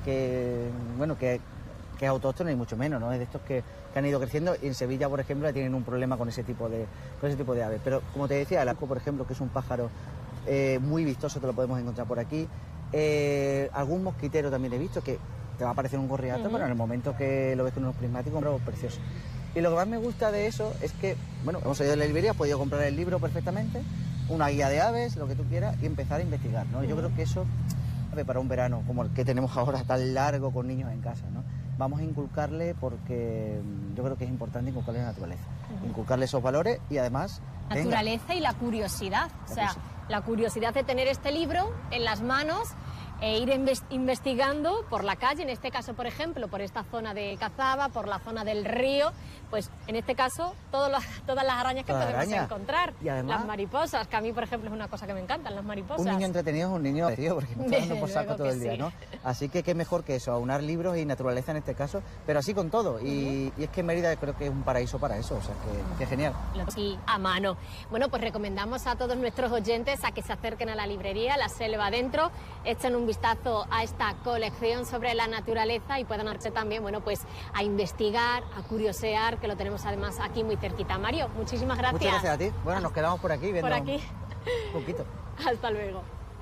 es autóctono y mucho menos, ¿no? Es de estos que han ido creciendo, y en Sevilla, por ejemplo, tienen un problema con ese tipo de aves. Pero, como te decía, el arco, por ejemplo, que es un pájaro muy vistoso, te lo podemos encontrar por aquí. Algún mosquitero también he visto, que te va a parecer un gorriato, pero en el momento que lo ves con unos prismáticos, es precioso. Y lo que más me gusta de eso es que, bueno, hemos salido de la librería, has podido comprar el libro perfectamente, una guía de aves, lo que tú quieras, y empezar a investigar, ¿no? Yo creo que eso, para un verano como el que tenemos ahora, tan largo con niños en casa, ¿no? Vamos a inculcarle, porque yo creo que es importante inculcarle la naturaleza, inculcarle esos valores y además... Naturaleza y la curiosidad, o sea, la curiosidad de tener este libro en las manos ir investigando por la calle, en este caso, por ejemplo, por esta zona de Cazaba, por la zona del río, pues en este caso todas las arañas que podemos encontrar. Y además, las mariposas, que a mí, por ejemplo, es una cosa que me encantan, las mariposas. Un niño entretenido es un niño divertido, porque me está dando por saco todo el día, ¿no? Así que qué mejor que eso, aunar libros y naturaleza en este caso, pero así con todo. Y es que Mérida creo que es un paraíso para eso, o sea, que genial. Sí, a mano. Bueno, pues recomendamos a todos nuestros oyentes a que se acerquen a la librería La Selva Adentro, echen un vistazo a esta colección sobre la naturaleza y puedan irse también, bueno, pues a investigar, a curiosear, que lo tenemos además aquí muy cerquita. Mario, muchísimas gracias. Muchas gracias a ti. Bueno, nos quedamos por aquí viendo por aquí. Un poquito. Hasta luego.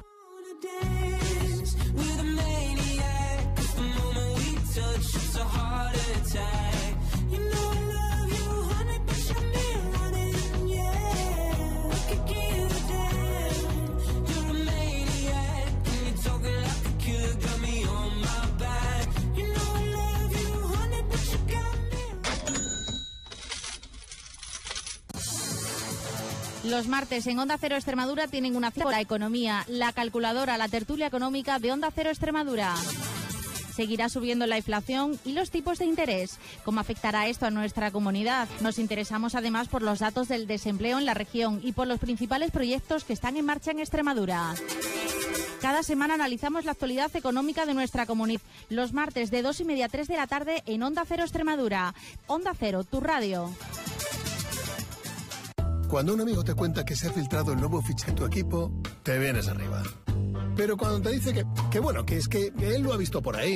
Los martes en Onda Cero Extremadura tienen una cita, la economía, la calculadora, la tertulia económica de Onda Cero Extremadura. Seguirá subiendo la inflación y los tipos de interés. ¿Cómo afectará esto a nuestra comunidad? Nos interesamos además por los datos del desempleo en la región y por los principales proyectos que están en marcha en Extremadura. Cada semana analizamos la actualidad económica de nuestra comunidad. Los martes de 2:30 a 3 de la tarde en Onda Cero Extremadura. Onda Cero, tu radio. Cuando un amigo te cuenta que se ha filtrado el nuevo fichaje en tu equipo, te vienes arriba. Pero cuando te dice que bueno, que es que él lo ha visto por ahí.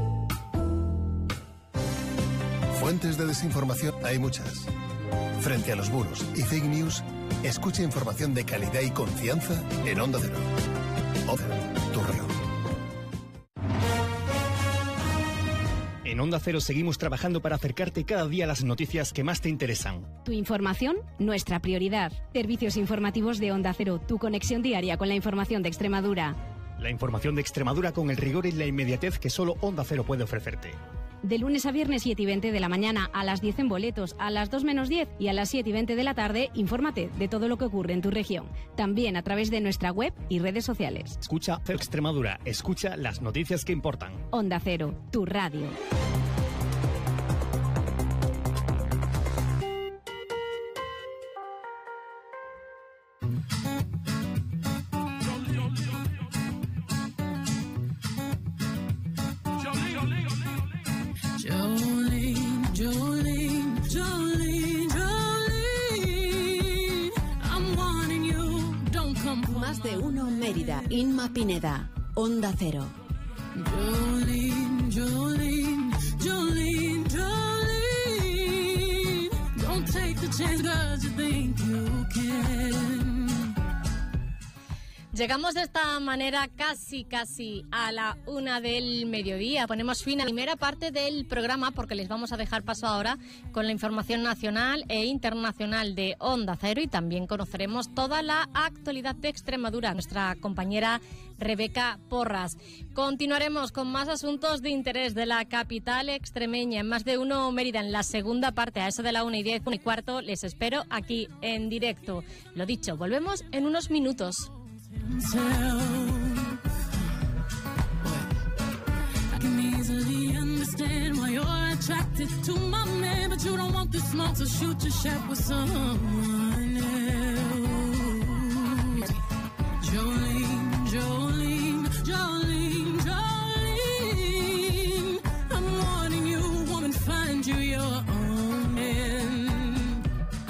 Fuentes de desinformación hay muchas. Frente a los bulos y fake news, escucha información de calidad y confianza en Onda Cero. Onda Cero, tu radio. En Onda Cero seguimos trabajando para acercarte cada día a las noticias que más te interesan. Tu información, nuestra prioridad. Servicios informativos de Onda Cero, tu conexión diaria con la información de Extremadura. La información de Extremadura con el rigor y la inmediatez que solo Onda Cero puede ofrecerte. De lunes a viernes 7:20 de la mañana, a las 10 en boletos, a las 2 menos 10 y a las 7:20 de la tarde, infórmate de todo lo que ocurre en tu región. También a través de nuestra web y redes sociales. Escucha Cero Extremadura, escucha las noticias que importan. Onda Cero, tu radio. Más de uno Mérida. Inma Pineda, Onda Cero. Jolene, Jolene, Jolene, Jolene, don't take the chance 'cause you think you can. Llegamos de esta manera casi a la 1 del mediodía. Ponemos fin a la primera parte del programa porque les vamos a dejar paso ahora con la información nacional e internacional de Onda Cero y también conoceremos toda la actualidad de Extremadura. Nuestra compañera Rebeca Porras. Continuaremos con más asuntos de interés de la capital extremeña en Más de Uno Mérida en la segunda parte, a eso de la 1:10, 1:15. Les espero aquí en directo. Lo dicho, volvemos en unos minutos. I can easily understand why you're attracted to my man, but you don't want the smoke, so shoot your shot with someone else. Jolene, Jolene, Jolene, Jolene, I'm warning you, woman, find you your own man.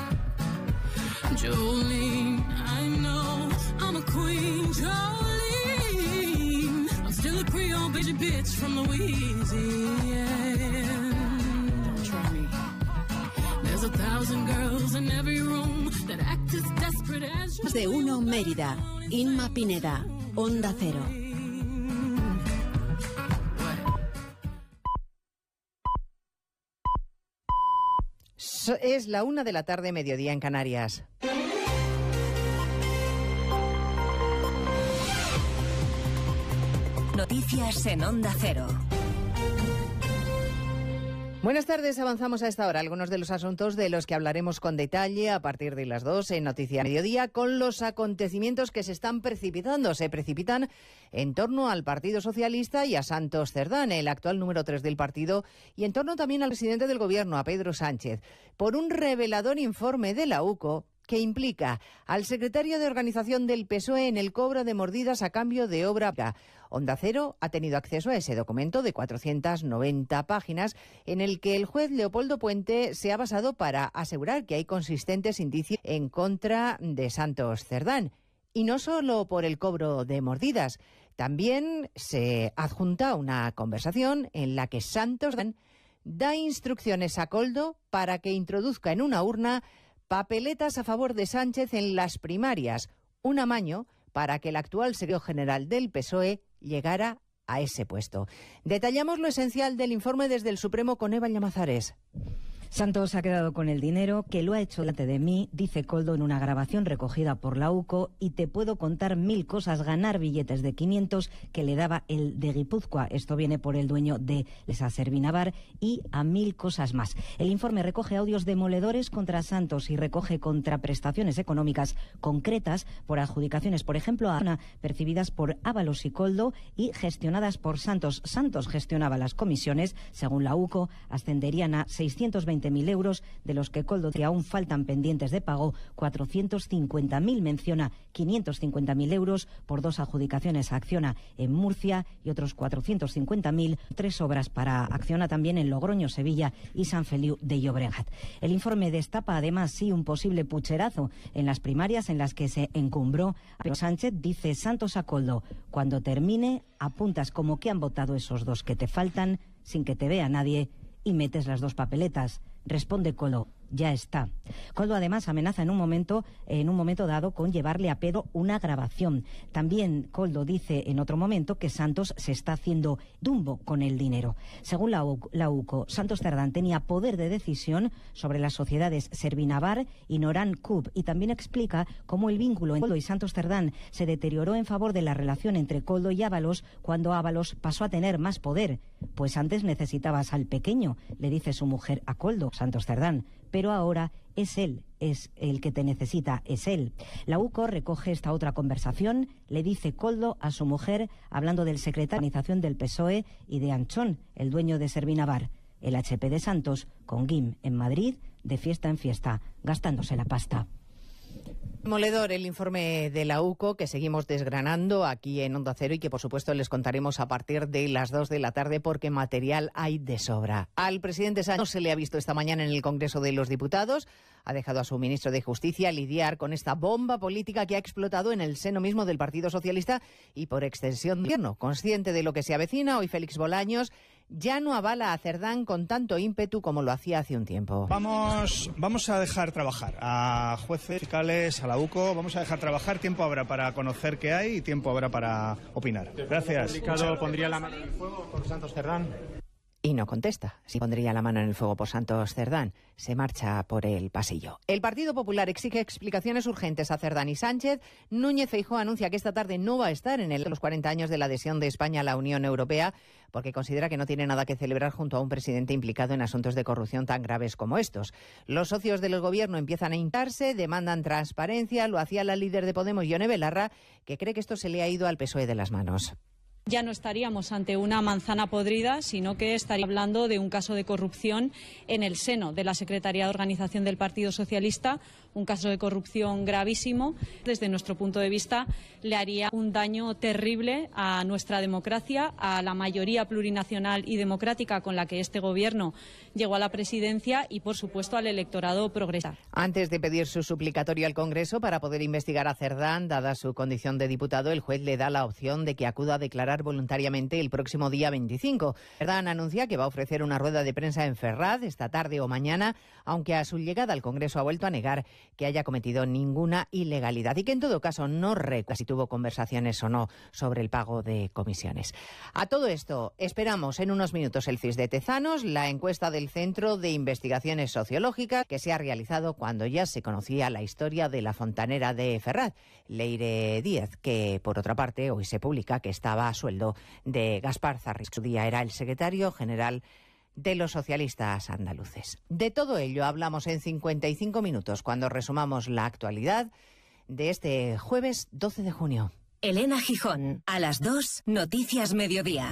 Jolene, I know I'm a queen, Jolene. I'm still a Creole bitch from Louisiana. Don't try me. There's 1,000 girls in every room that act as desperate as you. Más de Uno Mérida. Inma Pineda, Onda Cero. Es la 1 de la tarde, mediodía en Canarias. Noticias en Onda Cero. Buenas tardes, avanzamos a esta hora algunos de los asuntos de los que hablaremos con detalle a partir de las 2 en Noticia Mediodía, con los acontecimientos que se están precipitando. Se precipitan en torno al Partido Socialista y a Santos Cerdán, el actual número 3 del partido, y en torno también al presidente del Gobierno, a Pedro Sánchez, por un revelador informe de la UCO que implica al secretario de Organización del PSOE en el cobro de mordidas a cambio de obra. Onda Cero ha tenido acceso a ese documento de 490 páginas en el que el juez Leopoldo Puente se ha basado para asegurar que hay consistentes indicios en contra de Santos Cerdán. Y no solo por el cobro de mordidas, también se adjunta una conversación en la que Santos Cerdán da instrucciones a Koldo para que introduzca en una urna papeletas a favor de Sánchez en las primarias, un amaño para que el actual secretario general del PSOE llegara a ese puesto. Detallamos lo esencial del informe desde el Supremo con Eva Llamazares. Santos ha quedado con el dinero, que lo ha hecho delante de mí, dice Koldo en una grabación recogida por la UCO, y te puedo contar 1000 cosas, ganar billetes de 500 que le daba el de Guipúzcoa, esto viene por el dueño de Lesa Servinavar, y a 1000 cosas más. El informe recoge audios demoledores contra Santos y recoge contraprestaciones económicas concretas por adjudicaciones, por ejemplo, a percibidas por Ábalos y Koldo y gestionadas por Santos. Santos gestionaba las comisiones, según la UCO, ascenderían a 620.000 euros, de los que Koldo, que aún faltan pendientes de pago, 450.000, menciona 550.000 euros por 2 adjudicaciones a Acciona en Murcia y otros 450.000, 3 obras para Acciona también en Logroño, Sevilla y San Feliu de Llobregat. El informe destapa además un posible pucherazo en las primarias en las que se encumbró a Pedro Sánchez. Dice Santos a Koldo: cuando termine apuntas como que han votado esos 2 que te faltan sin que te vea nadie y metes las 2 papeletas. Responde Koldo: ya está. Koldo además amenaza en un momento dado con llevarle a Pedro una grabación. También Koldo dice en otro momento que Santos se está haciendo dumbo con el dinero. Según la UCO, Santos Cerdán tenía poder de decisión sobre las sociedades Servinavar y Noran Cub, y también explica cómo el vínculo entre Koldo y Santos Cerdán se deterioró en favor de la relación entre Koldo y Ábalos cuando Ábalos pasó a tener más poder. Pues antes necesitabas al pequeño, le dice su mujer a Koldo, Santos Cerdán, pero ahora es él, es el que te necesita, es él. La UCO recoge esta otra conversación, le dice Koldo a su mujer, hablando del secretario de organización del PSOE y de Anchón, el dueño de Servinavar, el HP de Santos, con Guim en Madrid, de fiesta en fiesta, gastándose la pasta. Demoledor el informe de la UCO que seguimos desgranando aquí en Onda Cero y que por supuesto les contaremos a partir de las 2 de la tarde porque material hay de sobra. Al presidente Sánchez no se le ha visto esta mañana en el Congreso de los Diputados. Ha dejado a su ministro de Justicia lidiar con esta bomba política que ha explotado en el seno mismo del Partido Socialista y por extensión del gobierno. Consciente de lo que se avecina, hoy Félix Bolaños ya no avala a Cerdán con tanto ímpetu como lo hacía hace un tiempo. Vamos a dejar trabajar a jueces, fiscales, a la UCO. Vamos a dejar trabajar. Tiempo habrá para conocer qué hay y tiempo habrá para opinar. Gracias. ¿Pondría la mano en el fuego por Santos Cerdán? Y no contesta. Si pondría la mano en el fuego por Santos Cerdán, se marcha por el pasillo. El Partido Popular exige explicaciones urgentes a Cerdán y Sánchez. Núñez Feijóo anuncia que esta tarde no va a estar en los 40 años de la adhesión de España a la Unión Europea porque considera que no tiene nada que celebrar junto a un presidente implicado en asuntos de corrupción tan graves como estos. Los socios del gobierno empiezan a hincarse, demandan transparencia. Lo hacía la líder de Podemos, Ione Belarra, que cree que esto se le ha ido al PSOE de las manos. Ya no estaríamos ante una manzana podrida, sino que estaríamos hablando de un caso de corrupción en el seno de la Secretaría de Organización del Partido Socialista, un caso de corrupción gravísimo. Desde nuestro punto de vista, le haría un daño terrible a nuestra democracia, a la mayoría plurinacional y democrática con la que este Gobierno llegó a la presidencia y, por supuesto, al electorado progresista. Antes de pedir su suplicatorio al Congreso para poder investigar a Cerdán, dada su condición de diputado, el juez le da la opción de que acuda a declarar voluntariamente el próximo día 25. Cerdán anuncia que va a ofrecer una rueda de prensa en Ferraz esta tarde o mañana, aunque a su llegada al Congreso ha vuelto a negar que haya cometido ninguna ilegalidad y que en todo caso no recuerda si tuvo conversaciones o no sobre el pago de comisiones. A todo esto esperamos en unos minutos el CIS de Tezanos, la encuesta del Centro de Investigaciones Sociológicas que se ha realizado cuando ya se conocía la historia de la fontanera de Ferraz, Leire Díez, que por otra parte hoy se publica que estaba a sueldo de Gaspar Zarris. Su día era el secretario general de los socialistas andaluces. De todo ello hablamos en 55 minutos cuando resumamos la actualidad de este jueves 12 de junio. Elena Gijón, a las 2, Noticias Mediodía.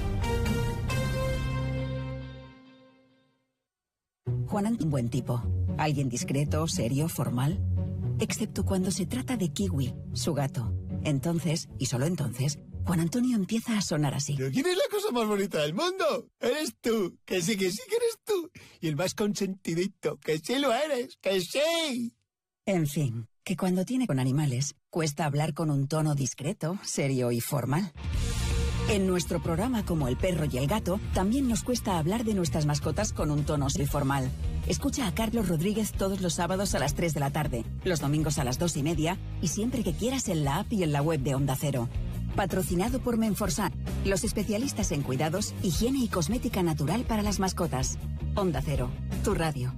Juan, un buen tipo. Alguien discreto, serio, formal. Excepto cuando se trata de Kiwi, su gato. Entonces, y solo entonces, Juan Antonio empieza a sonar así. ¿Pero quién es la cosa más bonita del mundo? Eres tú. Que sí que eres tú. Y el más consentidito. Que sí lo eres. Que sí. En fin, que cuando tiene con animales, cuesta hablar con un tono discreto, serio y formal. En nuestro programa Como el perro y el gato, también nos cuesta hablar de nuestras mascotas con un tono serio y formal. Escucha a Carlos Rodríguez todos los sábados a las 3 de la tarde, los domingos a las 2:30 y siempre que quieras en la app y en la web de Onda Cero. Patrocinado por Menforsan, los especialistas en cuidados, higiene y cosmética natural para las mascotas. Onda Cero, tu radio.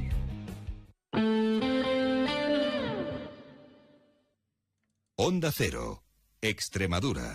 Onda Cero, Extremadura.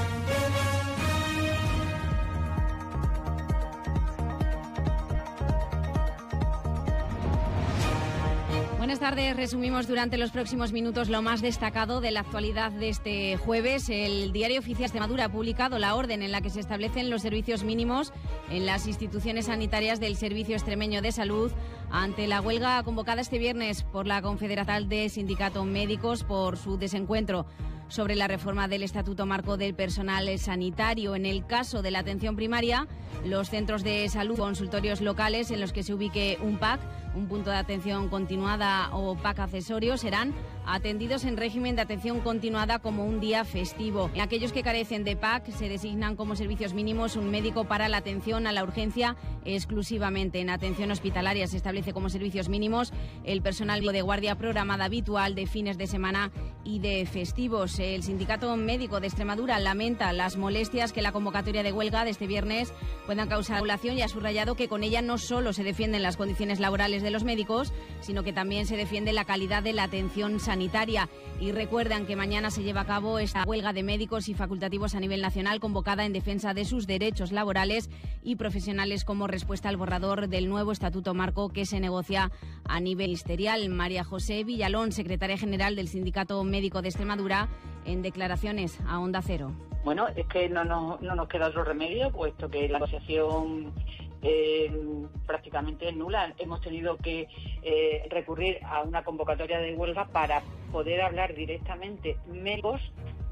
Buenas tardes. Resumimos durante los próximos minutos lo más destacado de la actualidad de este jueves. El Diario Oficial de Extremadura ha publicado la orden en la que se establecen los servicios mínimos en las instituciones sanitarias del Servicio Extremeño de Salud ante la huelga convocada este viernes por la Confederación de Sindicatos Médicos por su desencuentro sobre la reforma del Estatuto Marco del Personal Sanitario. En el caso de la atención primaria, los centros de salud, consultorios locales en los que se ubique un PAC, un punto de atención continuada o PAC accesorio, serán atendidos en régimen de atención continuada como un día festivo. En aquellos que carecen de PAC se designan como servicios mínimos un médico para la atención a la urgencia exclusivamente. En atención hospitalaria se establece como servicios mínimos el personal de guardia programada habitual de fines de semana y de festivos. El Sindicato Médico de Extremadura lamenta las molestias que la convocatoria de huelga de este viernes puedan causar a la población y ha subrayado que con ella no solo se defienden las condiciones laborales de los médicos, sino que también se defiende la calidad de la atención sanitaria. Y recuerdan que mañana se lleva a cabo esta huelga de médicos y facultativos a nivel nacional convocada en defensa de sus derechos laborales y profesionales como respuesta al borrador del nuevo Estatuto Marco que se negocia a nivel ministerial. María José Villalón, secretaria general del Sindicato Médico de Extremadura, en declaraciones a Onda Cero. Bueno, es que no nos queda otro remedio, puesto que la negociación prácticamente es nula. Hemos tenido que recurrir a una convocatoria de huelga para poder hablar directamente médicos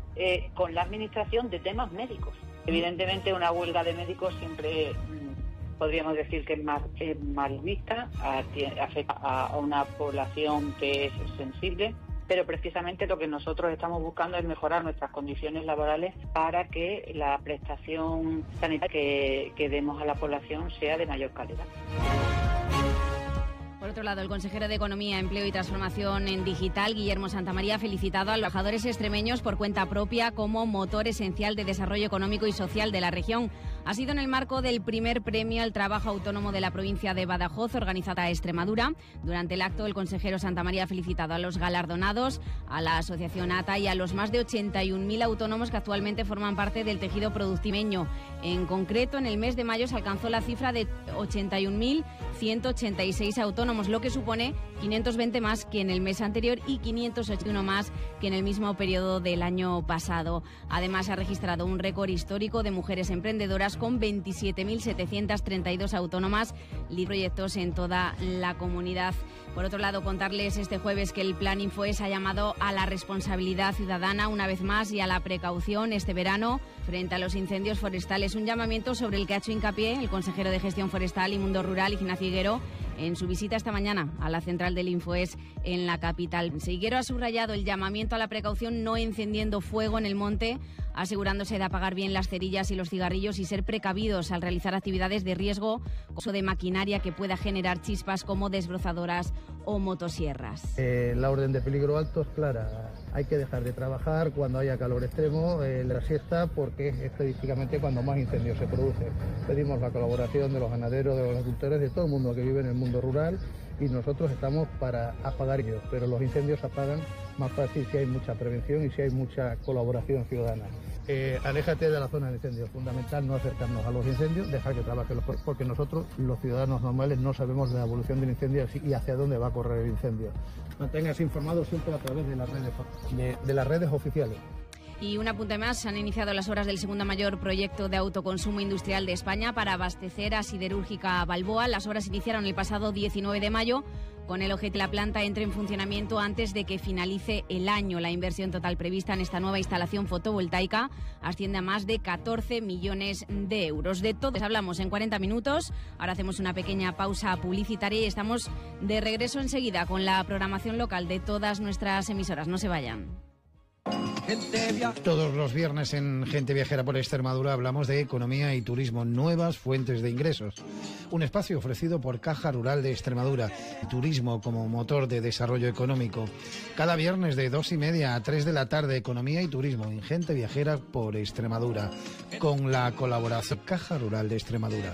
con la administración de temas médicos. Evidentemente una huelga de médicos siempre podríamos decir que es mal vista, afecta a una población que es sensible, pero precisamente lo que nosotros estamos buscando es mejorar nuestras condiciones laborales para que la prestación sanitaria que demos a la población sea de mayor calidad. Por otro lado, el consejero de Economía, Empleo y Transformación en Digital, Guillermo Santamaría, ha felicitado a los trabajadores extremeños por cuenta propia como motor esencial de desarrollo económico y social de la región. Ha sido en el marco del primer premio al trabajo autónomo de la provincia de Badajoz, organizada a Extremadura. Durante el acto, el consejero Santamaría ha felicitado a los galardonados, a la asociación ATA y a los más de 81.000 autónomos que actualmente forman parte del tejido productiveño. En concreto, en el mes de mayo se alcanzó la cifra de 81.186 autónomos, lo que supone 520 más que en el mes anterior y 581 más que en el mismo periodo del año pasado. Además, se ha registrado un récord histórico de mujeres emprendedoras con 27.732 autónomas y proyectos en toda la comunidad. Por otro lado, contarles este jueves que el Plan Infoes ha llamado a la responsabilidad ciudadana una vez más y a la precaución este verano frente a los incendios forestales. Un llamamiento sobre el que ha hecho hincapié el consejero de Gestión Forestal y Mundo Rural, Ignacio Higuero, en su visita esta mañana a la central del Infoes en la capital. Higuero ha subrayado el llamamiento a la precaución no encendiendo fuego en el monte, asegurándose de apagar bien las cerillas y los cigarrillos y ser precavidos al realizar actividades de riesgo, uso de maquinaria que pueda generar chispas como desbrozadoras o motosierras. La orden de peligro alto es clara. Hay que dejar de trabajar cuando haya calor extremo, la siesta, porque es estadísticamente cuando más incendios se producen. Pedimos la colaboración de los ganaderos, de los agricultores, de todo el mundo que vive en el mundo rural y nosotros estamos para apagar ellos, pero los incendios se apagan más fácil si hay mucha prevención y si hay mucha colaboración ciudadana. Aléjate de la zona de incendio, es fundamental no acercarnos a los incendios, dejar que trabajen los, porque nosotros, los ciudadanos normales, no sabemos de la evolución del incendio y hacia dónde va a correr el incendio. Manténgase informado siempre a través de las redes oficiales. Y un apunte más, se han iniciado las obras del segundo mayor proyecto de autoconsumo industrial de España para abastecer a Siderúrgica Balboa. Las obras iniciaron el pasado 19 de mayo con el objetivo de que la planta entre en funcionamiento antes de que finalice el año. La inversión total prevista en esta nueva instalación fotovoltaica asciende a más de 14 millones de euros. De todo hablamos en 40 minutos. Ahora hacemos una pequeña pausa publicitaria y estamos de regreso enseguida con la programación local de todas nuestras emisoras. No se vayan. Todos los viernes en Gente Viajera por Extremadura hablamos de economía y turismo, nuevas fuentes de ingresos. Un espacio ofrecido por Caja Rural de Extremadura, turismo como motor de desarrollo económico. Cada viernes de 2:30 a 3 de la tarde, economía y turismo en Gente Viajera por Extremadura, con la colaboración Caja Rural de Extremadura.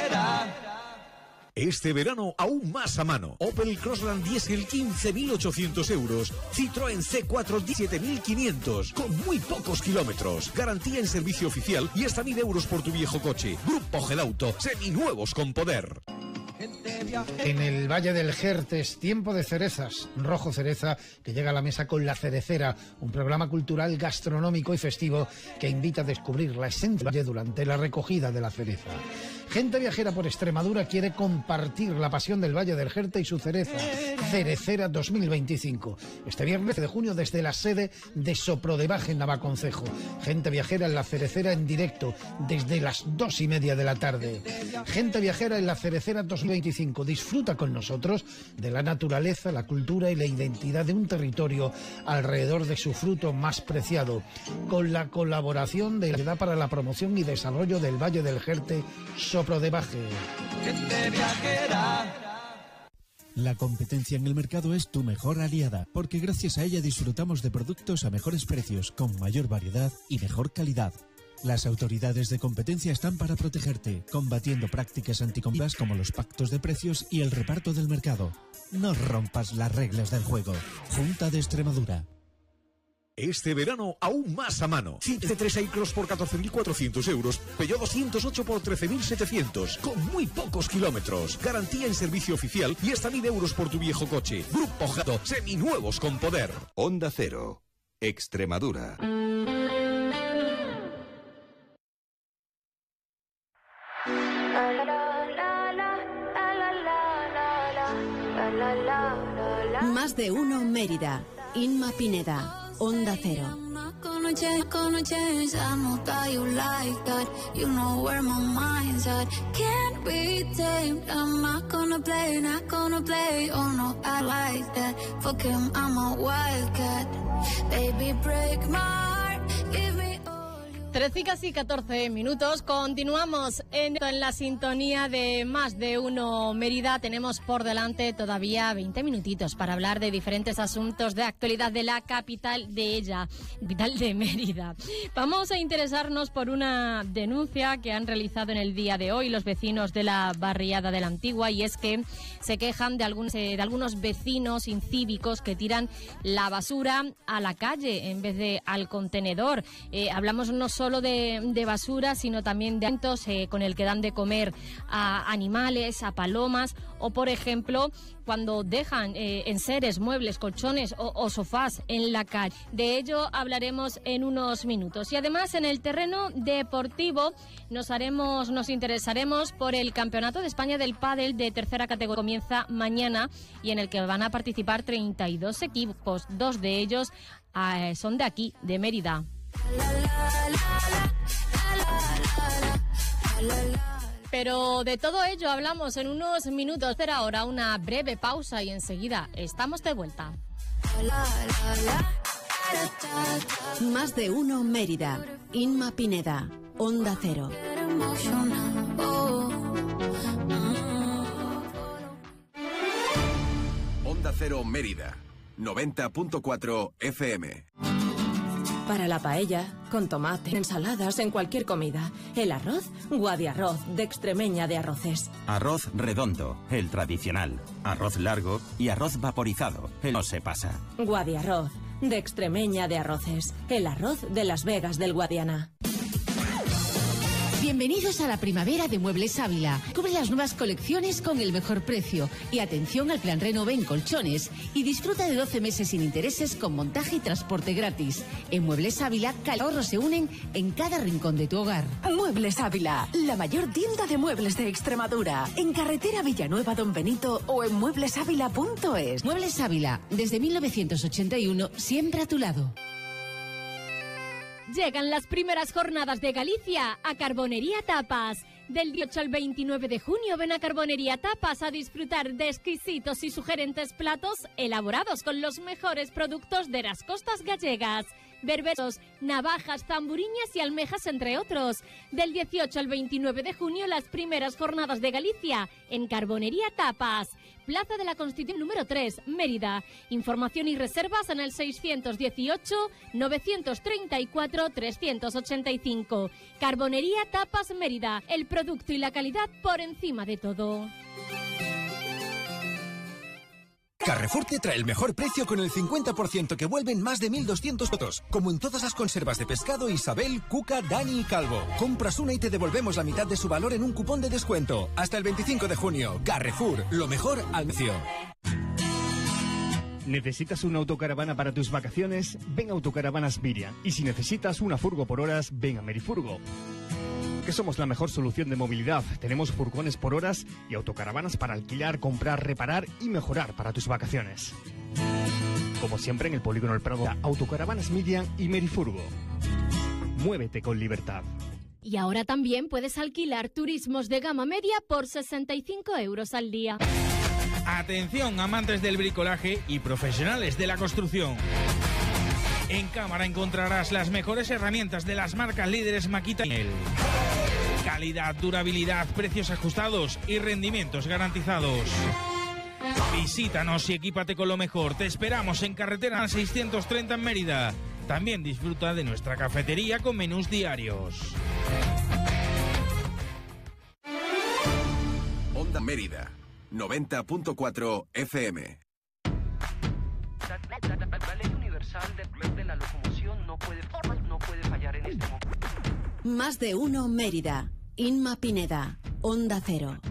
Este verano aún más a mano. Opel Crossland Diesel 15.800 euros. Citroën C4 17.500. Con muy pocos kilómetros. Garantía en servicio oficial y hasta 1.000 euros por tu viejo coche. Grupo Gedauto. Seminuevos con poder. En el Valle del Jerte es tiempo de cerezas. Rojo Cereza, que llega a la mesa con La Cerecera, un programa cultural, gastronómico y festivo que invita a descubrir la esencia del valle durante la recogida de la cereza. Gente Viajera por Extremadura quiere compartir la pasión del Valle del Jerte y su cereza. Cerecera 2025. Este viernes de junio desde la sede de Soprodebaje en Navaconcejo. Gente Viajera en La Cerecera en directo desde las 2:30 de la tarde. Gente Viajera en La Cerecera 2025. Disfruta con nosotros de la naturaleza, la cultura y la identidad de un territorio alrededor de su fruto más preciado, con la colaboración de la Sociedad para la Promoción y Desarrollo del Valle del Jerte, Soprodebaje. Gente Viajera. La competencia en el mercado es tu mejor aliada, porque gracias a ella disfrutamos de productos a mejores precios, con mayor variedad y mejor calidad. Las autoridades de competencia están para protegerte, combatiendo prácticas anticompetitivas como los pactos de precios y el reparto del mercado. No rompas las reglas del juego. Junta de Extremadura. Este verano aún más a mano. C3 iCross por 14.400 euros. Peugeot 208 por 13.700. Con muy pocos kilómetros. Garantía en servicio oficial y hasta 1.000 euros por tu viejo coche. Grupo Gedauto. Seminuevos con poder. Onda Cero. Extremadura. Más de uno Mérida. Inma Pineda. Onda Cero. Baby, break my heart, give me 13 y casi 14 minutos. Continuamos en la sintonía de Más de Uno Mérida. Tenemos por delante todavía 20 minutitos para hablar de diferentes asuntos de actualidad de la capital de Mérida. Vamos a interesarnos por una denuncia que han realizado en el día de hoy los vecinos de la barriada de la Antigua, y es que se quejan de algunos vecinos incívicos que tiran la basura a la calle en vez de al contenedor. Hablamos no solo de basura, sino también de alimentos con el que dan de comer a animales, a palomas, o por ejemplo cuando dejan enseres, muebles, colchones o sofás en la calle. De ello hablaremos en unos minutos. Y además en el terreno deportivo nos interesaremos por el Campeonato de España del Pádel de tercera categoría. Comienza mañana y en el que van a participar 32 equipos. 2 de ellos son de aquí, de Mérida. Pero de todo ello hablamos en unos minutos. Será ahora una breve pausa y enseguida estamos de vuelta. Más de uno Mérida. Inma Pineda. Onda Cero. Onda Cero Mérida. 90.4 FM. Para la paella, con tomate, ensaladas, en cualquier comida. El arroz, Guadiarroz, de Extremeña de Arroces. Arroz redondo, el tradicional. Arroz largo y arroz vaporizado, el no se pasa. Guadiarroz, de Extremeña de Arroces. El arroz de Las Vegas del Guadiana. Bienvenidos a la primavera de Muebles Ávila. Cubre las nuevas colecciones con el mejor precio. Y atención al plan Renove en colchones. Y disfruta de 12 meses sin intereses con montaje y transporte gratis. En Muebles Ávila, ahorros se unen en cada rincón de tu hogar. Muebles Ávila, la mayor tienda de muebles de Extremadura. En carretera Villanueva Don Benito o en mueblesávila.es. Muebles Ávila, desde 1981, siempre a tu lado. Llegan las primeras jornadas de Galicia a Carbonería Tapas. Del 18 al 29 de junio ven a Carbonería Tapas a disfrutar de exquisitos y sugerentes platos elaborados con los mejores productos de las costas gallegas. Berberos, navajas, tamburiñas y almejas, entre otros. Del 18 al 29 de junio, las primeras jornadas de Galicia en Carbonería Tapas. Plaza de la Constitución número 3, Mérida. Información y reservas en el 618-934-385. Carbonería Tapas Mérida. El producto y la calidad por encima de todo. Carrefour te trae el mejor precio con el 50% que vuelven más de 1.200 votos, como en todas las conservas de pescado Isabel, Cuca, Dani y Calvo. Compras una y te devolvemos la mitad de su valor en un cupón de descuento. Hasta el 25 de junio. Carrefour, lo mejor al precio. ¿Necesitas una autocaravana para tus vacaciones? Ven a Autocaravanas Miriam. Y si necesitas una furgo por horas, ven a Merifurgo. Que somos la mejor solución de movilidad. Tenemos furgones por horas y autocaravanas para alquilar, comprar, reparar y mejorar para tus vacaciones. Como siempre en el Polígono El Prado, Autocaravanas Miriam y Merifurgo. Muévete con libertad. Y ahora también puedes alquilar turismos de gama media por 65 euros al día. Atención, amantes del bricolaje y profesionales de la construcción. En Cámara encontrarás las mejores herramientas de las marcas líderes Makita y Enel. Calidad, durabilidad, precios ajustados y rendimientos garantizados. Visítanos y equípate con lo mejor. Te esperamos en carretera 630 en Mérida. También disfruta de nuestra cafetería con menús diarios. Onda Mérida, 90.4 FM. La ley universal de la locomoción no puede fallar en este momento. Más de uno Mérida. Inma Pineda, Onda Cero.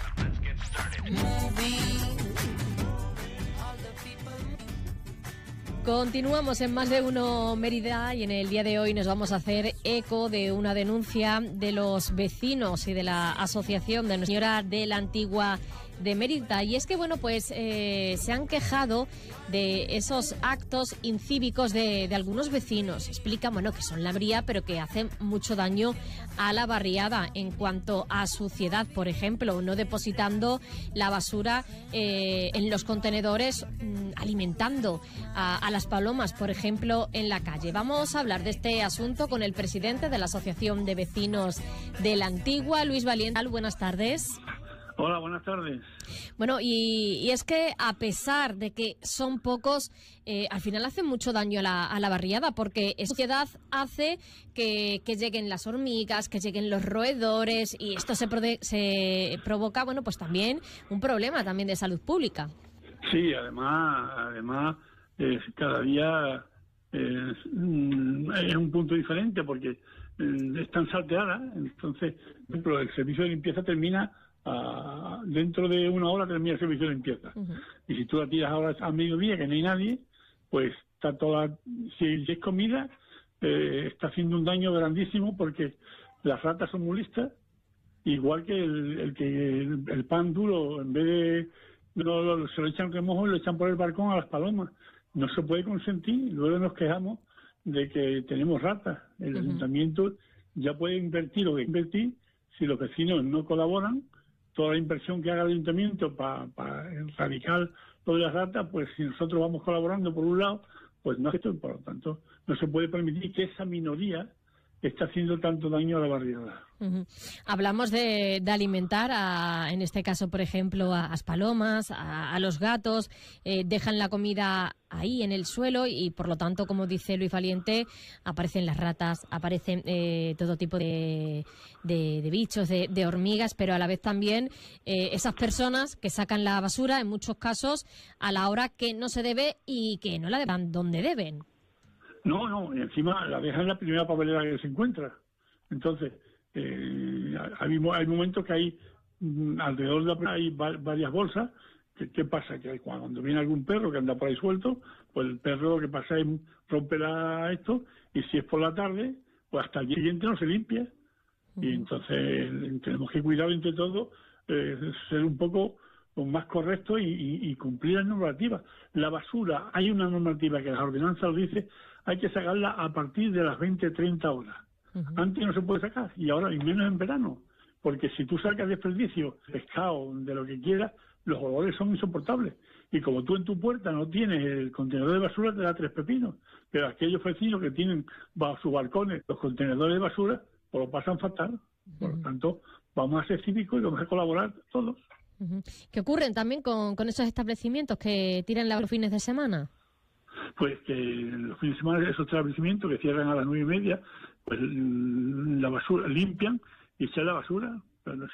Continuamos en Más de Uno Mérida y en el día de hoy nos vamos a hacer eco de una denuncia de los vecinos y de la Asociación de Nuestra Señora de la Antigua de Mérida. Y es que, bueno, pues se han quejado de esos actos incívicos de algunos vecinos. Explican, bueno, que son la bría, pero que hacen mucho daño a la barriada en cuanto a suciedad, por ejemplo, no depositando la basura en los contenedores, alimentando a las palomas, por ejemplo, en la calle. Vamos a hablar de este asunto con el presidente de la Asociación de Vecinos de la Antigua, Luis Valiente. Buenas tardes. Hola, buenas tardes. Bueno, y es que a pesar de que son pocos, al final hacen mucho daño a la barriada, porque esa suciedad hace que lleguen las hormigas, que lleguen los roedores, y esto se provoca, bueno, pues también un problema también de salud pública. Sí, además cada día es un punto diferente, porque están salteadas. Entonces, por ejemplo, el servicio de limpieza termina dentro de una hora, termina el servicio de limpieza. Y si tú la tiras ahora a mediodía, que no hay nadie, pues está toda, si es comida, está haciendo un daño grandísimo, porque las ratas son muy listas, igual que el pan duro, en vez de se lo echan remojo y lo echan por el balcón a las palomas. No se puede consentir. Luego nos quejamos de que tenemos ratas. El ayuntamiento ya puede invertir o invertir. Si los vecinos no colaboran, toda la inversión que haga el ayuntamiento para erradicar lo de las ratas, pues si nosotros vamos colaborando por un lado, pues no es esto. Por lo tanto, no se puede permitir que esa minoría está haciendo tanto daño a la barriada. Hablamos de alimentar, en este caso, por ejemplo, a las palomas, a los gatos, dejan la comida ahí en el suelo y, por lo tanto, como dice Luis Valiente, aparecen las ratas, aparecen todo tipo de bichos, de hormigas, pero a la vez también esas personas que sacan la basura, en muchos casos, a la hora que no se debe y que no la dejan donde deben. No, y encima la dejan en la primera papelera que se encuentra. Entonces, hay momentos que hay alrededor de hay varias bolsas. ¿Qué pasa? Que cuando viene algún perro que anda por ahí suelto, pues el perro lo que pasa es romper esto, y si es por la tarde, pues hasta el día siguiente no se limpia. Y entonces tenemos que cuidar entre todos, ser un poco más correctos y cumplir las normativas. La basura, hay una normativa que la ordenanza lo dice, hay que sacarla a partir de las 20-30 horas. Antes no se puede sacar, y ahora, y menos en verano, porque si tú sacas desperdicio, pescado, de lo que quieras, los olores son insoportables. Y como tú en tu puerta no tienes el contenedor de basura, te da 3 pepinos. Pero aquellos vecinos que tienen bajo sus balcones los contenedores de basura, pues lo pasan fatal. Por lo tanto, vamos a ser cívicos y vamos a colaborar todos. ¿Qué ocurren también con esos establecimientos que tiran los fines de semana? Pues que los fines de semana esos establecimientos que cierran a las 9:30, pues la basura limpian y echan la basura. Pero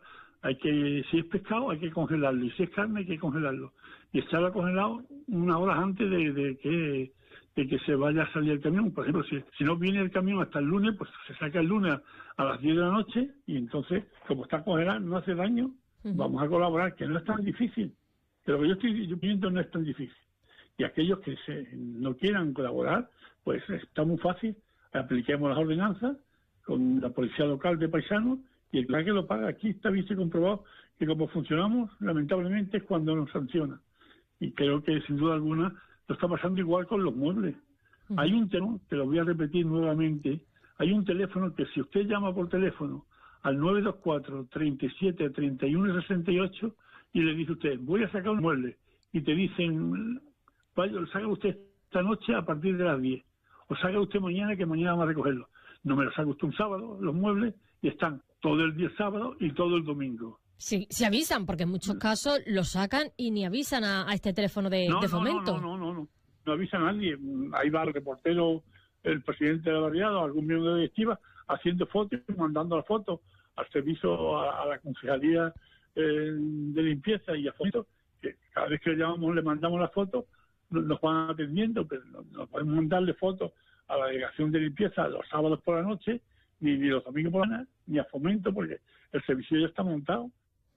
si es pescado hay que congelarlo, y si es carne hay que congelarlo y echarlo congelado unas horas antes de que se vaya a salir el camión. Por ejemplo, si no viene el camión hasta el lunes, pues se saca el lunes a las 10 de la noche, y entonces, como está congelado, no hace daño. Vamos a colaborar, que no es tan difícil, que lo que yo estoy pidiendo no es tan difícil. Y aquellos que no quieran colaborar, pues está muy fácil. Apliquemos las ordenanzas con la policía local de paisanos, y el que lo paga. Aquí está visto y comprobado que como funcionamos, lamentablemente, es cuando nos sanciona. Y creo que sin duda alguna lo está pasando igual con los muebles. Hay un teléfono, te lo voy a repetir nuevamente, hay un teléfono que si usted llama por teléfono al 924 37 31 68 y le dice usted, voy a sacar un mueble, y te dicen, vaya, lo saca usted esta noche a partir de las 10, o saca usted mañana, que mañana vamos a recogerlo. No me lo saca usted un sábado, los muebles, y están todo el día sábado y todo el domingo. Sí, se avisan, porque en muchos casos lo sacan y ni avisan a este teléfono de fomento. No avisan a nadie. Ahí va el reportero, el presidente de la barriada, algún miembro de directiva, haciendo fotos y mandando las fotos al servicio, a la concejalía de limpieza y a fomento, que cada vez que le llamamos le mandamos las fotos, nos van atendiendo, pero no podemos mandarle fotos a la delegación de limpieza los sábados por la noche, ni los domingos por la mañana, ni a fomento, porque el servicio ya está montado.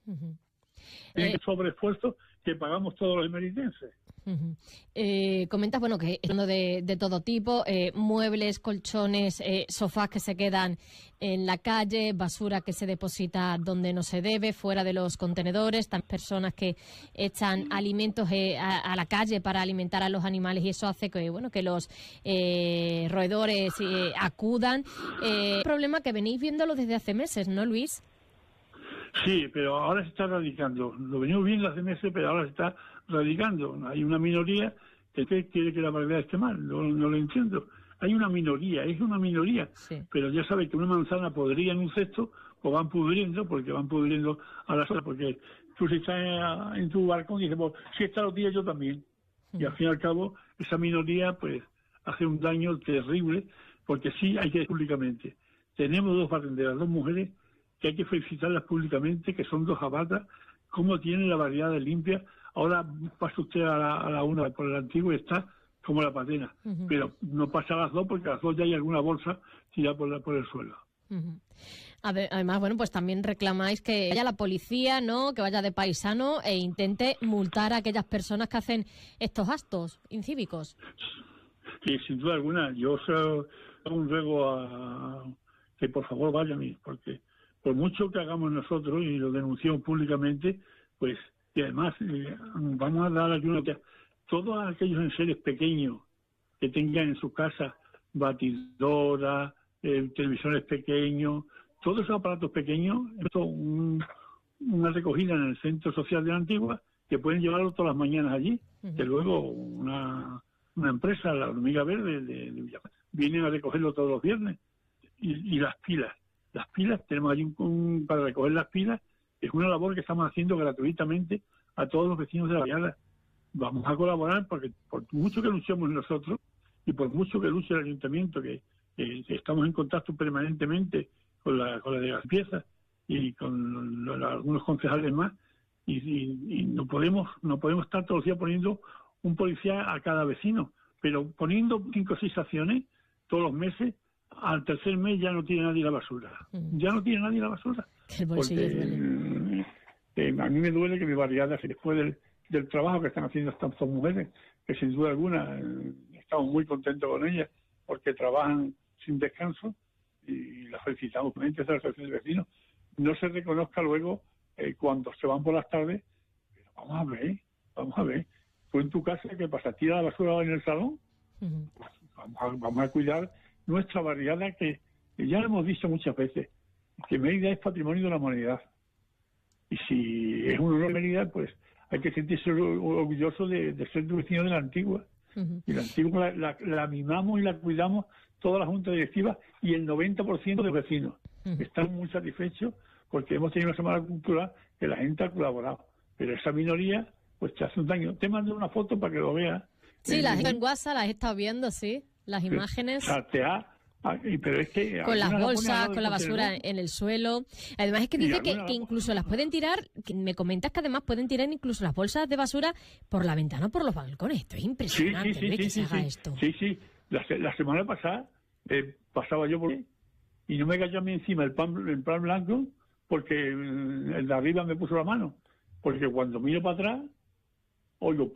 Tiene sobreesfuerzo que pagamos todos los emeritenses. Comentas, bueno, que es uno de todo tipo, muebles, colchones, sofás que se quedan en la calle, basura que se deposita donde no se debe, fuera de los contenedores, también personas que echan alimentos a la calle para alimentar a los animales, y eso hace que, bueno, que los roedores acudan. Un problema que venís viéndolo desde hace meses, ¿no, Luis? Sí, pero ahora se está radicando. Lo venimos viendo hace meses, pero ahora se está radicando. Hay una minoría que quiere que la barriada esté mal. No lo entiendo. Hay una minoría, es una minoría. Sí. Pero ya sabe que una manzana podría en un cesto, o van pudriendo, porque van pudriendo a las horas. Porque tú, si estás en tu balcón, dices, pues, si está los días yo también. Y al fin y al cabo, esa minoría pues hace un daño terrible, porque sí hay que decir públicamente. Tenemos 2 barrenderas, 2 mujeres, que hay que felicitarlas públicamente, que son 2 jabatas, cómo tienen la variedad de limpia. Ahora pasa usted a la una por el antiguo y está como la patena, pero no pasa a las 2, porque a las 2 ya hay alguna bolsa tirada por el suelo. Además, bueno, pues también reclamáis que vaya la policía, ¿no?, que vaya de paisano e intente multar a aquellas personas que hacen estos actos incívicos. Sí, sin duda alguna. Yo hago un ruego a que por favor vayan, porque por mucho que hagamos nosotros y lo denunciamos públicamente, pues, y además vamos a dar ayuda a todos aquellos enseres pequeños que tengan en su casa batidoras, televisores pequeños, todos esos aparatos pequeños, esto una recogida en el Centro Social de la Antigua, que pueden llevarlo todas las mañanas allí, que luego una empresa, la Hormiga Verde de Villafranca, vienen a recogerlo todos los viernes. y las pilas. Las pilas, tenemos ahí para recoger las pilas, es una labor que estamos haciendo gratuitamente a todos los vecinos de la barriada. Vamos a colaborar porque por mucho que luchemos nosotros y por mucho que luche el ayuntamiento, que estamos en contacto permanentemente con la de las piezas y con algunos concejales más, y no podemos estar todos los días poniendo un policía a cada vecino, pero poniendo 5 o 6 acciones todos los meses, al tercer mes ya no tiene nadie la basura. Ya no tiene nadie la basura. Porque a mí me duele que mi barriada, después del trabajo que están haciendo estas dos mujeres, que sin duda alguna estamos muy contentos con ellas, porque trabajan sin descanso, y las felicitamos por la asociación de vecinos, no se reconozca luego cuando se van por las tardes. Pero vamos a ver, tú en tu casa, ¿qué pasa? ¿Tira la basura en el salón? Pues vamos a cuidar nuestra barriada, que ya lo hemos dicho muchas veces, que Mérida es patrimonio de la humanidad. Y si es un honor Mérida, pues hay que sentirse orgulloso de ser vecino de la Antigua. Y la Antigua la mimamos y la cuidamos toda la junta directiva, y el 90% de los vecinos están muy satisfechos porque hemos tenido una semana cultural que la gente ha colaborado. Pero esa minoría pues te hace un daño. Te mando una foto para que lo veas. Sí, las en WhatsApp las he estado viendo, sí, las imágenes. Pero es que con las bolsas, con la basura en el suelo. Además es que dice que incluso las pueden tirar, que me comentas que además pueden tirar incluso las bolsas de basura por la ventana o por los balcones. Esto es impresionante, que se haga esto. Sí. La semana pasada pasaba yo por ahí y no me cayó a mí encima el pan blanco, porque el de arriba me puso la mano. Porque cuando miro para atrás, oigo,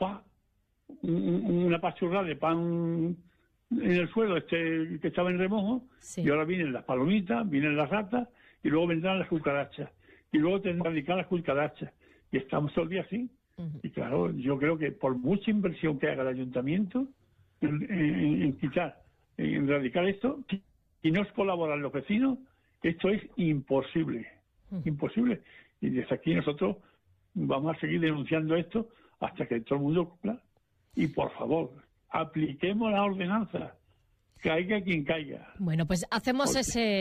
una pachurrada de pan en el suelo que estaba en remojo, y ahora vienen las palomitas, vienen las ratas, y luego vendrán las cucarachas, y luego tendrán que erradicar las cucarachas, y estamos todo el día así. Y claro, yo creo que por mucha inversión que haga el ayuntamiento en erradicar esto, y no colaboran los vecinos, esto es imposible. Y desde aquí nosotros vamos a seguir denunciando esto hasta que todo el mundo cumpla. Y por favor, apliquemos la ordenanza, caiga quien caiga. Bueno, pues hacemos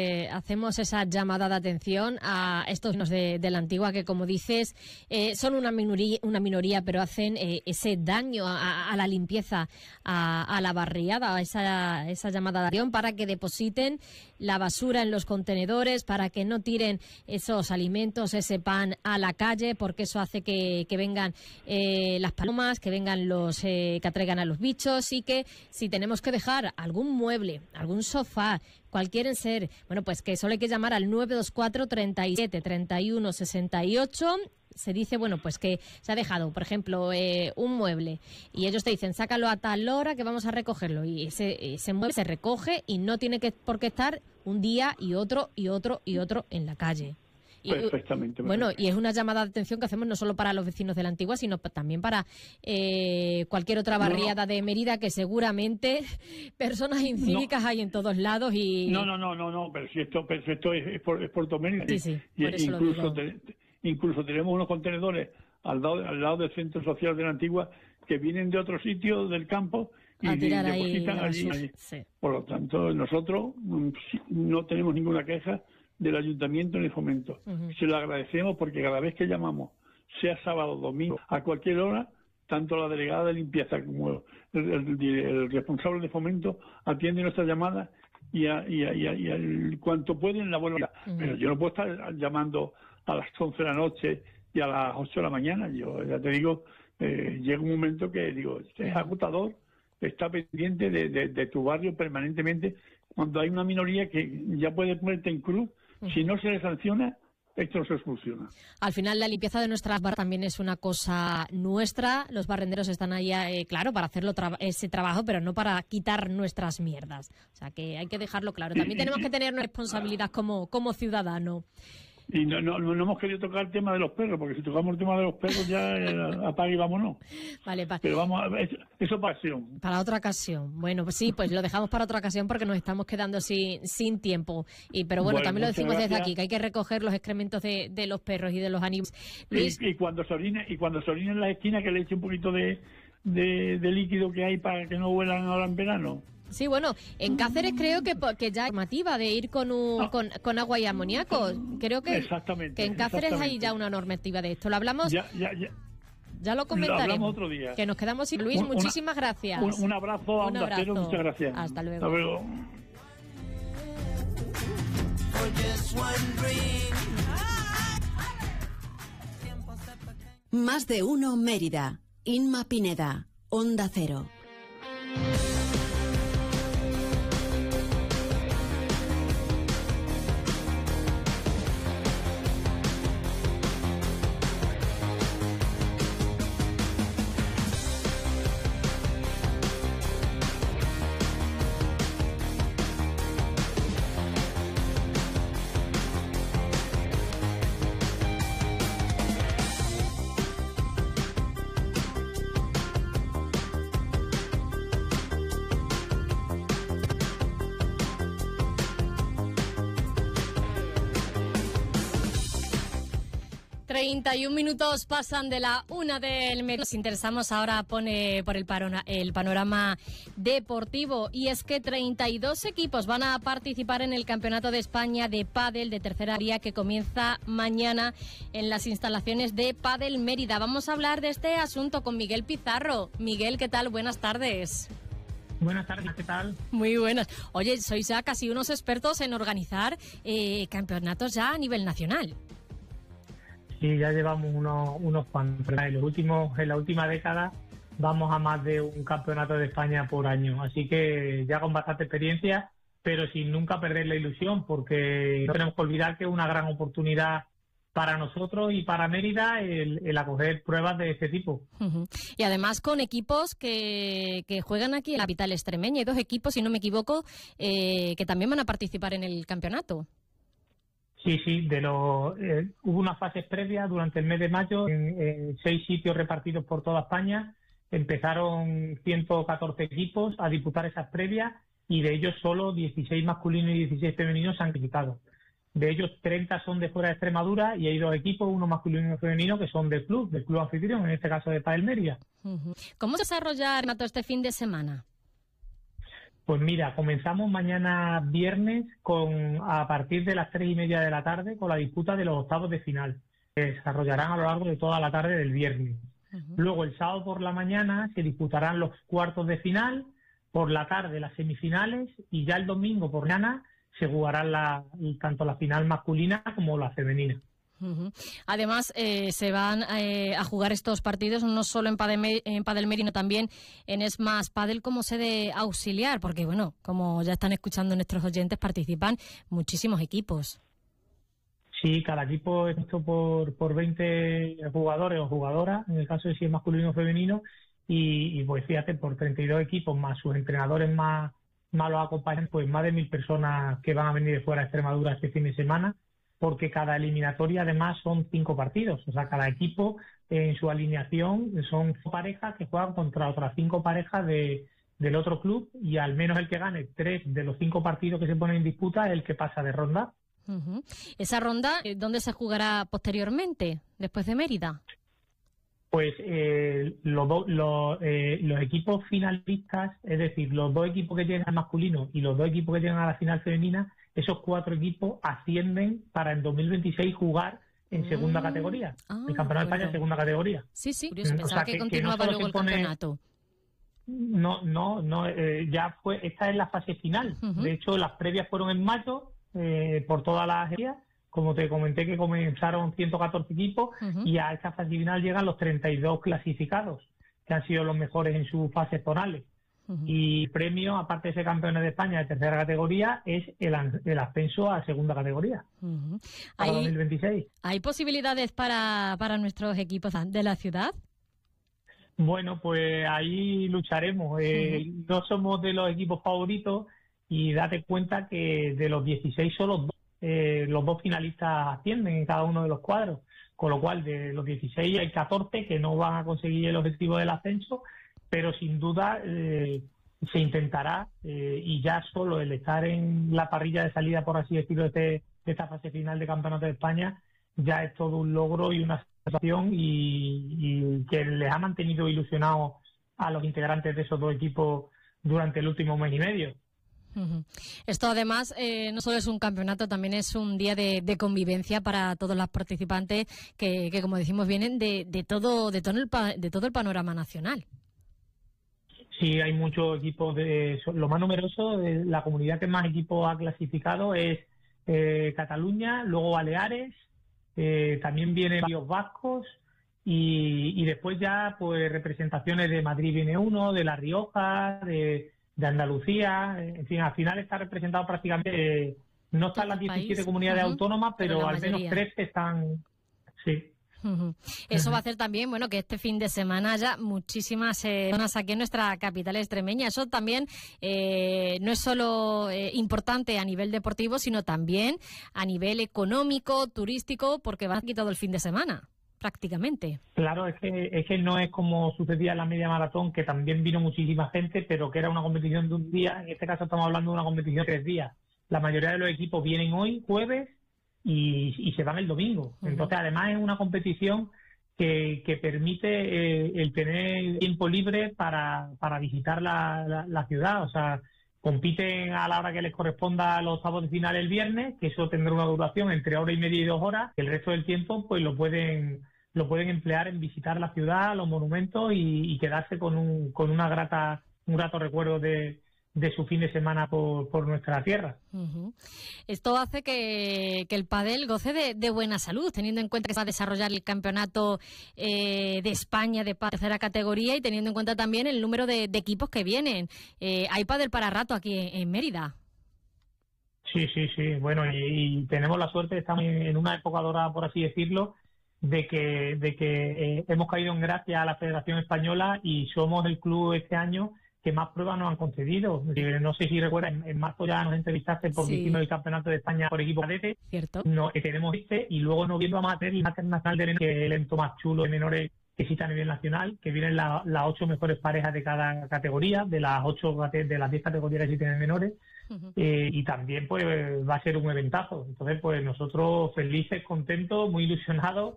esa llamada de atención a estos vecinos de la Antigua, que como dices son una minoría, pero hacen ese daño a la limpieza, a la barriada, esa llamada de atención para que depositen la basura en los contenedores, para que no tiren esos alimentos, ese pan a la calle, porque eso hace que vengan las palomas, que vengan que atraigan a los bichos, y que si tenemos que dejar algún mueble, algún sofá, cualquier ser, bueno, pues que solo hay que llamar al 924 37 31 68. Se dice, bueno, pues que se ha dejado, por ejemplo, un mueble, y ellos te dicen, sácalo a tal hora que vamos a recogerlo, y ese mueble se recoge y no tiene por qué estar un día y otro en la calle. Perfectamente. Bueno, y es una llamada de atención que hacemos no solo para los vecinos de la Antigua, sino también para cualquier otra barriada de Mérida, que seguramente personas incívicas hay en todos lados. Y No, pero si esto es por todo Mérida. Sí, por eso incluso tenemos unos contenedores al lado del centro social de la Antigua que vienen de otro sitio del campo y depositan allí. Sí. Por lo tanto, nosotros no tenemos ninguna queja del ayuntamiento ni fomento. Se lo agradecemos porque cada vez que llamamos, sea sábado o domingo, a cualquier hora, tanto la delegada de limpieza como el responsable de fomento atiende nuestras llamadas y cuanto pueden la buena. Pero yo no puedo estar llamando a las 11 de la noche y a las 8 de la mañana. Yo ya te digo, llega un momento que digo, es agotador, está pendiente de tu barrio permanentemente, cuando hay una minoría que ya puede ponerte en cruz. Si no se le sanciona, esto no se soluciona. Al final, la limpieza de nuestras barras también es una cosa nuestra. Los barrenderos están allá, claro, para hacer ese trabajo, pero no para quitar nuestras mierdas. O sea, que hay que dejarlo claro. También tenemos que tener una responsabilidad como ciudadano. Y no hemos querido tocar el tema de los perros, porque si tocamos el tema de los perros ya apague y vámonos. Vale, pero vamos a ver, eso pasión. Para otra ocasión. Bueno, pues sí, pues lo dejamos para otra ocasión porque nos estamos quedando sin tiempo. Pero bueno, también lo decimos desde aquí, que hay que recoger los excrementos de los perros y de los animales. Y cuando se orine en la esquina, que le eche un poquito de líquido que hay para que no huelan ahora en verano. Sí, bueno, en Cáceres creo que ya es normativa de ir con agua y amoníaco. Creo que en Cáceres hay ya una normativa de esto. Lo hablamos. Ya lo comentaremos. Lo hablamos otro día. Que nos quedamos sin Luis. Muchísimas gracias. Un abrazo a Onda Cero, muchas gracias. Hasta luego. Hasta luego. Más de uno Mérida. Inma Pineda. Onda Cero. Y 1 minutos pasan de la 1 del mediodía. Nos interesamos ahora por el panorama deportivo, y es que 32 equipos van a participar en el Campeonato de España de Pádel de tercera área, que comienza mañana en las instalaciones de Pádel Mérida. Vamos a hablar de este asunto con Miguel Pizarro. Miguel, ¿qué tal? Buenas tardes. Buenas tardes, ¿qué tal? Muy buenas. Oye, sois ya casi unos expertos en organizar campeonatos ya a nivel nacional. Sí, ya llevamos unos cuantos. En la última década vamos a más de un campeonato de España por año. Así que ya con bastante experiencia, pero sin nunca perder la ilusión, porque no tenemos que olvidar que es una gran oportunidad para nosotros y para Mérida el acoger pruebas de este tipo. Y además con equipos que juegan aquí en la capital extremeña. Hay 2 equipos, si no me equivoco, que también van a participar en el campeonato. Sí, hubo unas fases previas durante el mes de mayo en 6 sitios repartidos por toda España. Empezaron 114 equipos a disputar esas previas, y de ellos solo 16 masculinos y 16 femeninos se han clasificado. De ellos 30 son de fuera de Extremadura, y hay 2 equipos, uno masculino y uno femenino, que son del club anfitrión, en este caso de Pádel Mérida. ¿Cómo se desarrolla el campeonato este fin de semana? Pues mira, comenzamos mañana viernes a partir de las 3:30 de la tarde con la disputa de los octavos de final, que se desarrollarán a lo largo de toda la tarde del viernes. Luego el sábado por la mañana se disputarán los cuartos de final, por la tarde las semifinales, y ya el domingo por la mañana se jugarán tanto la final masculina como la femenina. Además, se van a jugar estos partidos no solo en Pádel Mérida, sino también en Smash Pádel como sede auxiliar, porque, bueno, como ya están escuchando nuestros oyentes, participan muchísimos equipos. Sí, cada equipo es hecho por 20 jugadores o jugadoras, en el caso de si es masculino o femenino, y pues fíjate, por 32 equipos más sus entrenadores más los acompañan, pues más de 1.000 personas que van a venir de fuera de Extremadura este fin de semana, porque cada eliminatoria además son 5 partidos. O sea, cada equipo en su alineación son parejas que juegan contra otras 5 parejas del otro club, y al menos el que gane 3 de los 5 partidos que se ponen en disputa es el que pasa de ronda. ¿Esa ronda dónde se jugará posteriormente, después de Mérida? Pues los equipos finalistas, es decir, los 2 equipos que llegan al masculino y los 2 equipos que llegan a la final femenina, esos 4 equipos ascienden para en 2026 jugar en segunda categoría. El Campeonato de España en segunda categoría. Sí, curioso. Pensaba que continuaba luego el campeonato. No, ya fue. Esta es la fase final. De hecho, las previas fueron en mayo por todas las áreas. Como te comenté, que comenzaron 114 equipos, y a esta fase final llegan los 32 clasificados, que han sido los mejores en sus fases zonales. Y premio, aparte de ser campeones de España de tercera categoría, es el ascenso a segunda categoría para 2026. ¿Hay posibilidades para nuestros equipos de la ciudad? Bueno, pues ahí lucharemos. No somos de los equipos favoritos, y date cuenta que de los 16 solo los 2 finalistas ascienden en cada uno de los cuadros, con lo cual de los 16 hay 14 que no van a conseguir el objetivo del ascenso, pero sin duda se intentará, y ya solo el estar en la parrilla de salida, por así decirlo, de esta fase final de Campeonato de España, ya es todo un logro y una satisfacción, y que les ha mantenido ilusionados a los integrantes de esos 2 equipos durante el último mes y medio. Esto además no solo es un campeonato, también es un día de convivencia para todos los participantes que como decimos vienen de todo el panorama nacional. Sí, hay muchos equipos. Lo más numeroso, la comunidad que más equipos ha clasificado es Cataluña, luego Baleares, también vienen varios vascos y después ya pues representaciones de Madrid viene uno, de La Rioja, de Andalucía, en fin, al final está representado prácticamente, no están las 17 comunidades autónomas, pero al menos 13 están, sí. Eso va a hacer también, bueno, que este fin de semana haya muchísimas zonas aquí en nuestra capital extremeña. Eso también no es solo importante a nivel deportivo, sino también a nivel económico, turístico, porque van aquí todo el fin de semana, prácticamente. Claro, es que no es como sucedía en la media maratón, que también vino muchísima gente, pero que era una competición de un día. En este caso estamos hablando de una competición de 3 días. La mayoría de los equipos vienen hoy, jueves, y se van el domingo. Entonces, además, es una competición que permite el tener tiempo libre para visitar la ciudad. O sea, compiten a la hora que les corresponda a los octavos de final el viernes, que eso tendrá una duración entre 1 hora y media y 2 horas. El resto del tiempo pues lo pueden emplear en visitar la ciudad, los monumentos y quedarse con un grato recuerdo de su fin de semana por nuestra tierra. Esto hace que el pádel goce de buena salud, teniendo en cuenta que se va a desarrollar el campeonato de España de tercera categoría y teniendo en cuenta también el número de equipos que vienen. Hay pádel para rato aquí en Mérida. Sí. Bueno, y tenemos la suerte, estamos en una época dorada, por así decirlo, de que hemos caído en gracia a la Federación Española y somos el club este año que más pruebas nos han concedido. No sé si recuerdas, en marzo ya nos entrevistaste porque hicimos el Campeonato de España por equipo cadete. Cierto. Tenemos y luego en noviembre vamos a tener el Máster Nacional de menores, que es el evento más chulo de menores que existe a nivel nacional, que vienen las 8 mejores parejas de cada categoría, de las 10 categorías que existen en menores. Y también pues va a ser un eventazo. Entonces pues nosotros felices, contentos, muy ilusionados.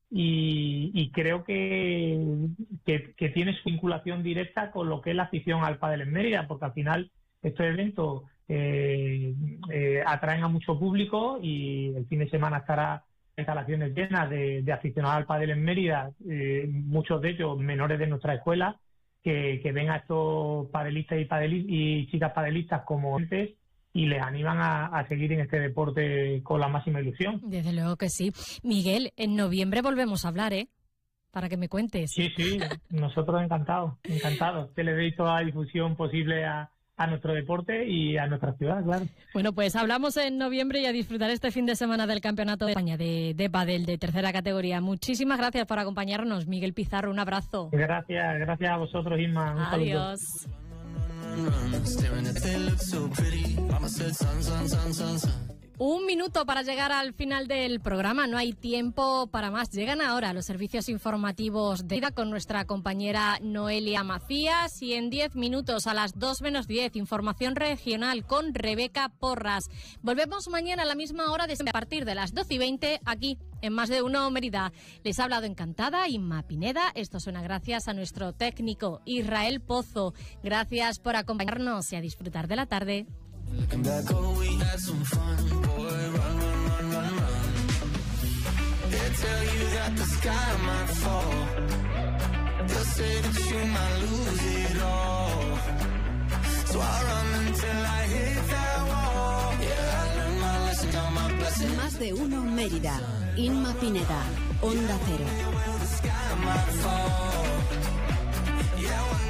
Y creo que tiene su vinculación directa con lo que es la afición al pádel en Mérida, porque al final estos eventos atraen a mucho público y el fin de semana estará instalaciones llenas de aficionados al pádel en Mérida, muchos de ellos menores de nuestra escuela, que ven a estos padelistas y chicas padelistas como entes y les animan a seguir en este deporte con la máxima ilusión. Desde luego que sí. Miguel, en noviembre volvemos a hablar, para que me cuentes. Sí, nosotros encantados. Que le deis toda la difusión posible a nuestro deporte y a nuestra ciudad, claro. Bueno, pues hablamos en noviembre y a disfrutar este fin de semana del Campeonato de España de pádel de tercera categoría. Muchísimas gracias por acompañarnos, Miguel Pizarro, un abrazo. Gracias a vosotros, Inma. Un Adiós. Saludo. Un minuto para llegar al final del programa, no hay tiempo para más. Llegan ahora los servicios informativos de vida con nuestra compañera Noelia Macías y en 10 minutos a las 2 menos 10, información regional con Rebeca Porras. Volvemos mañana a la misma hora, a partir de las 12:20, aquí en Más de Uno Mérida. Les ha hablado encantada Inma Pineda. Esto suena gracias a nuestro técnico Israel Pozo. Gracias por acompañarnos y a disfrutar de la tarde. Looking back, oh, we had some fun, boy, run. They tell you that the sky might fall. They'll say that you might lose it all. So I run until I hit that wall. Yeah, I learned my lesson, count my blessings. Más de Uno Mérida. Inma Pineda, Onda Cero. The sky might fall. Yeah,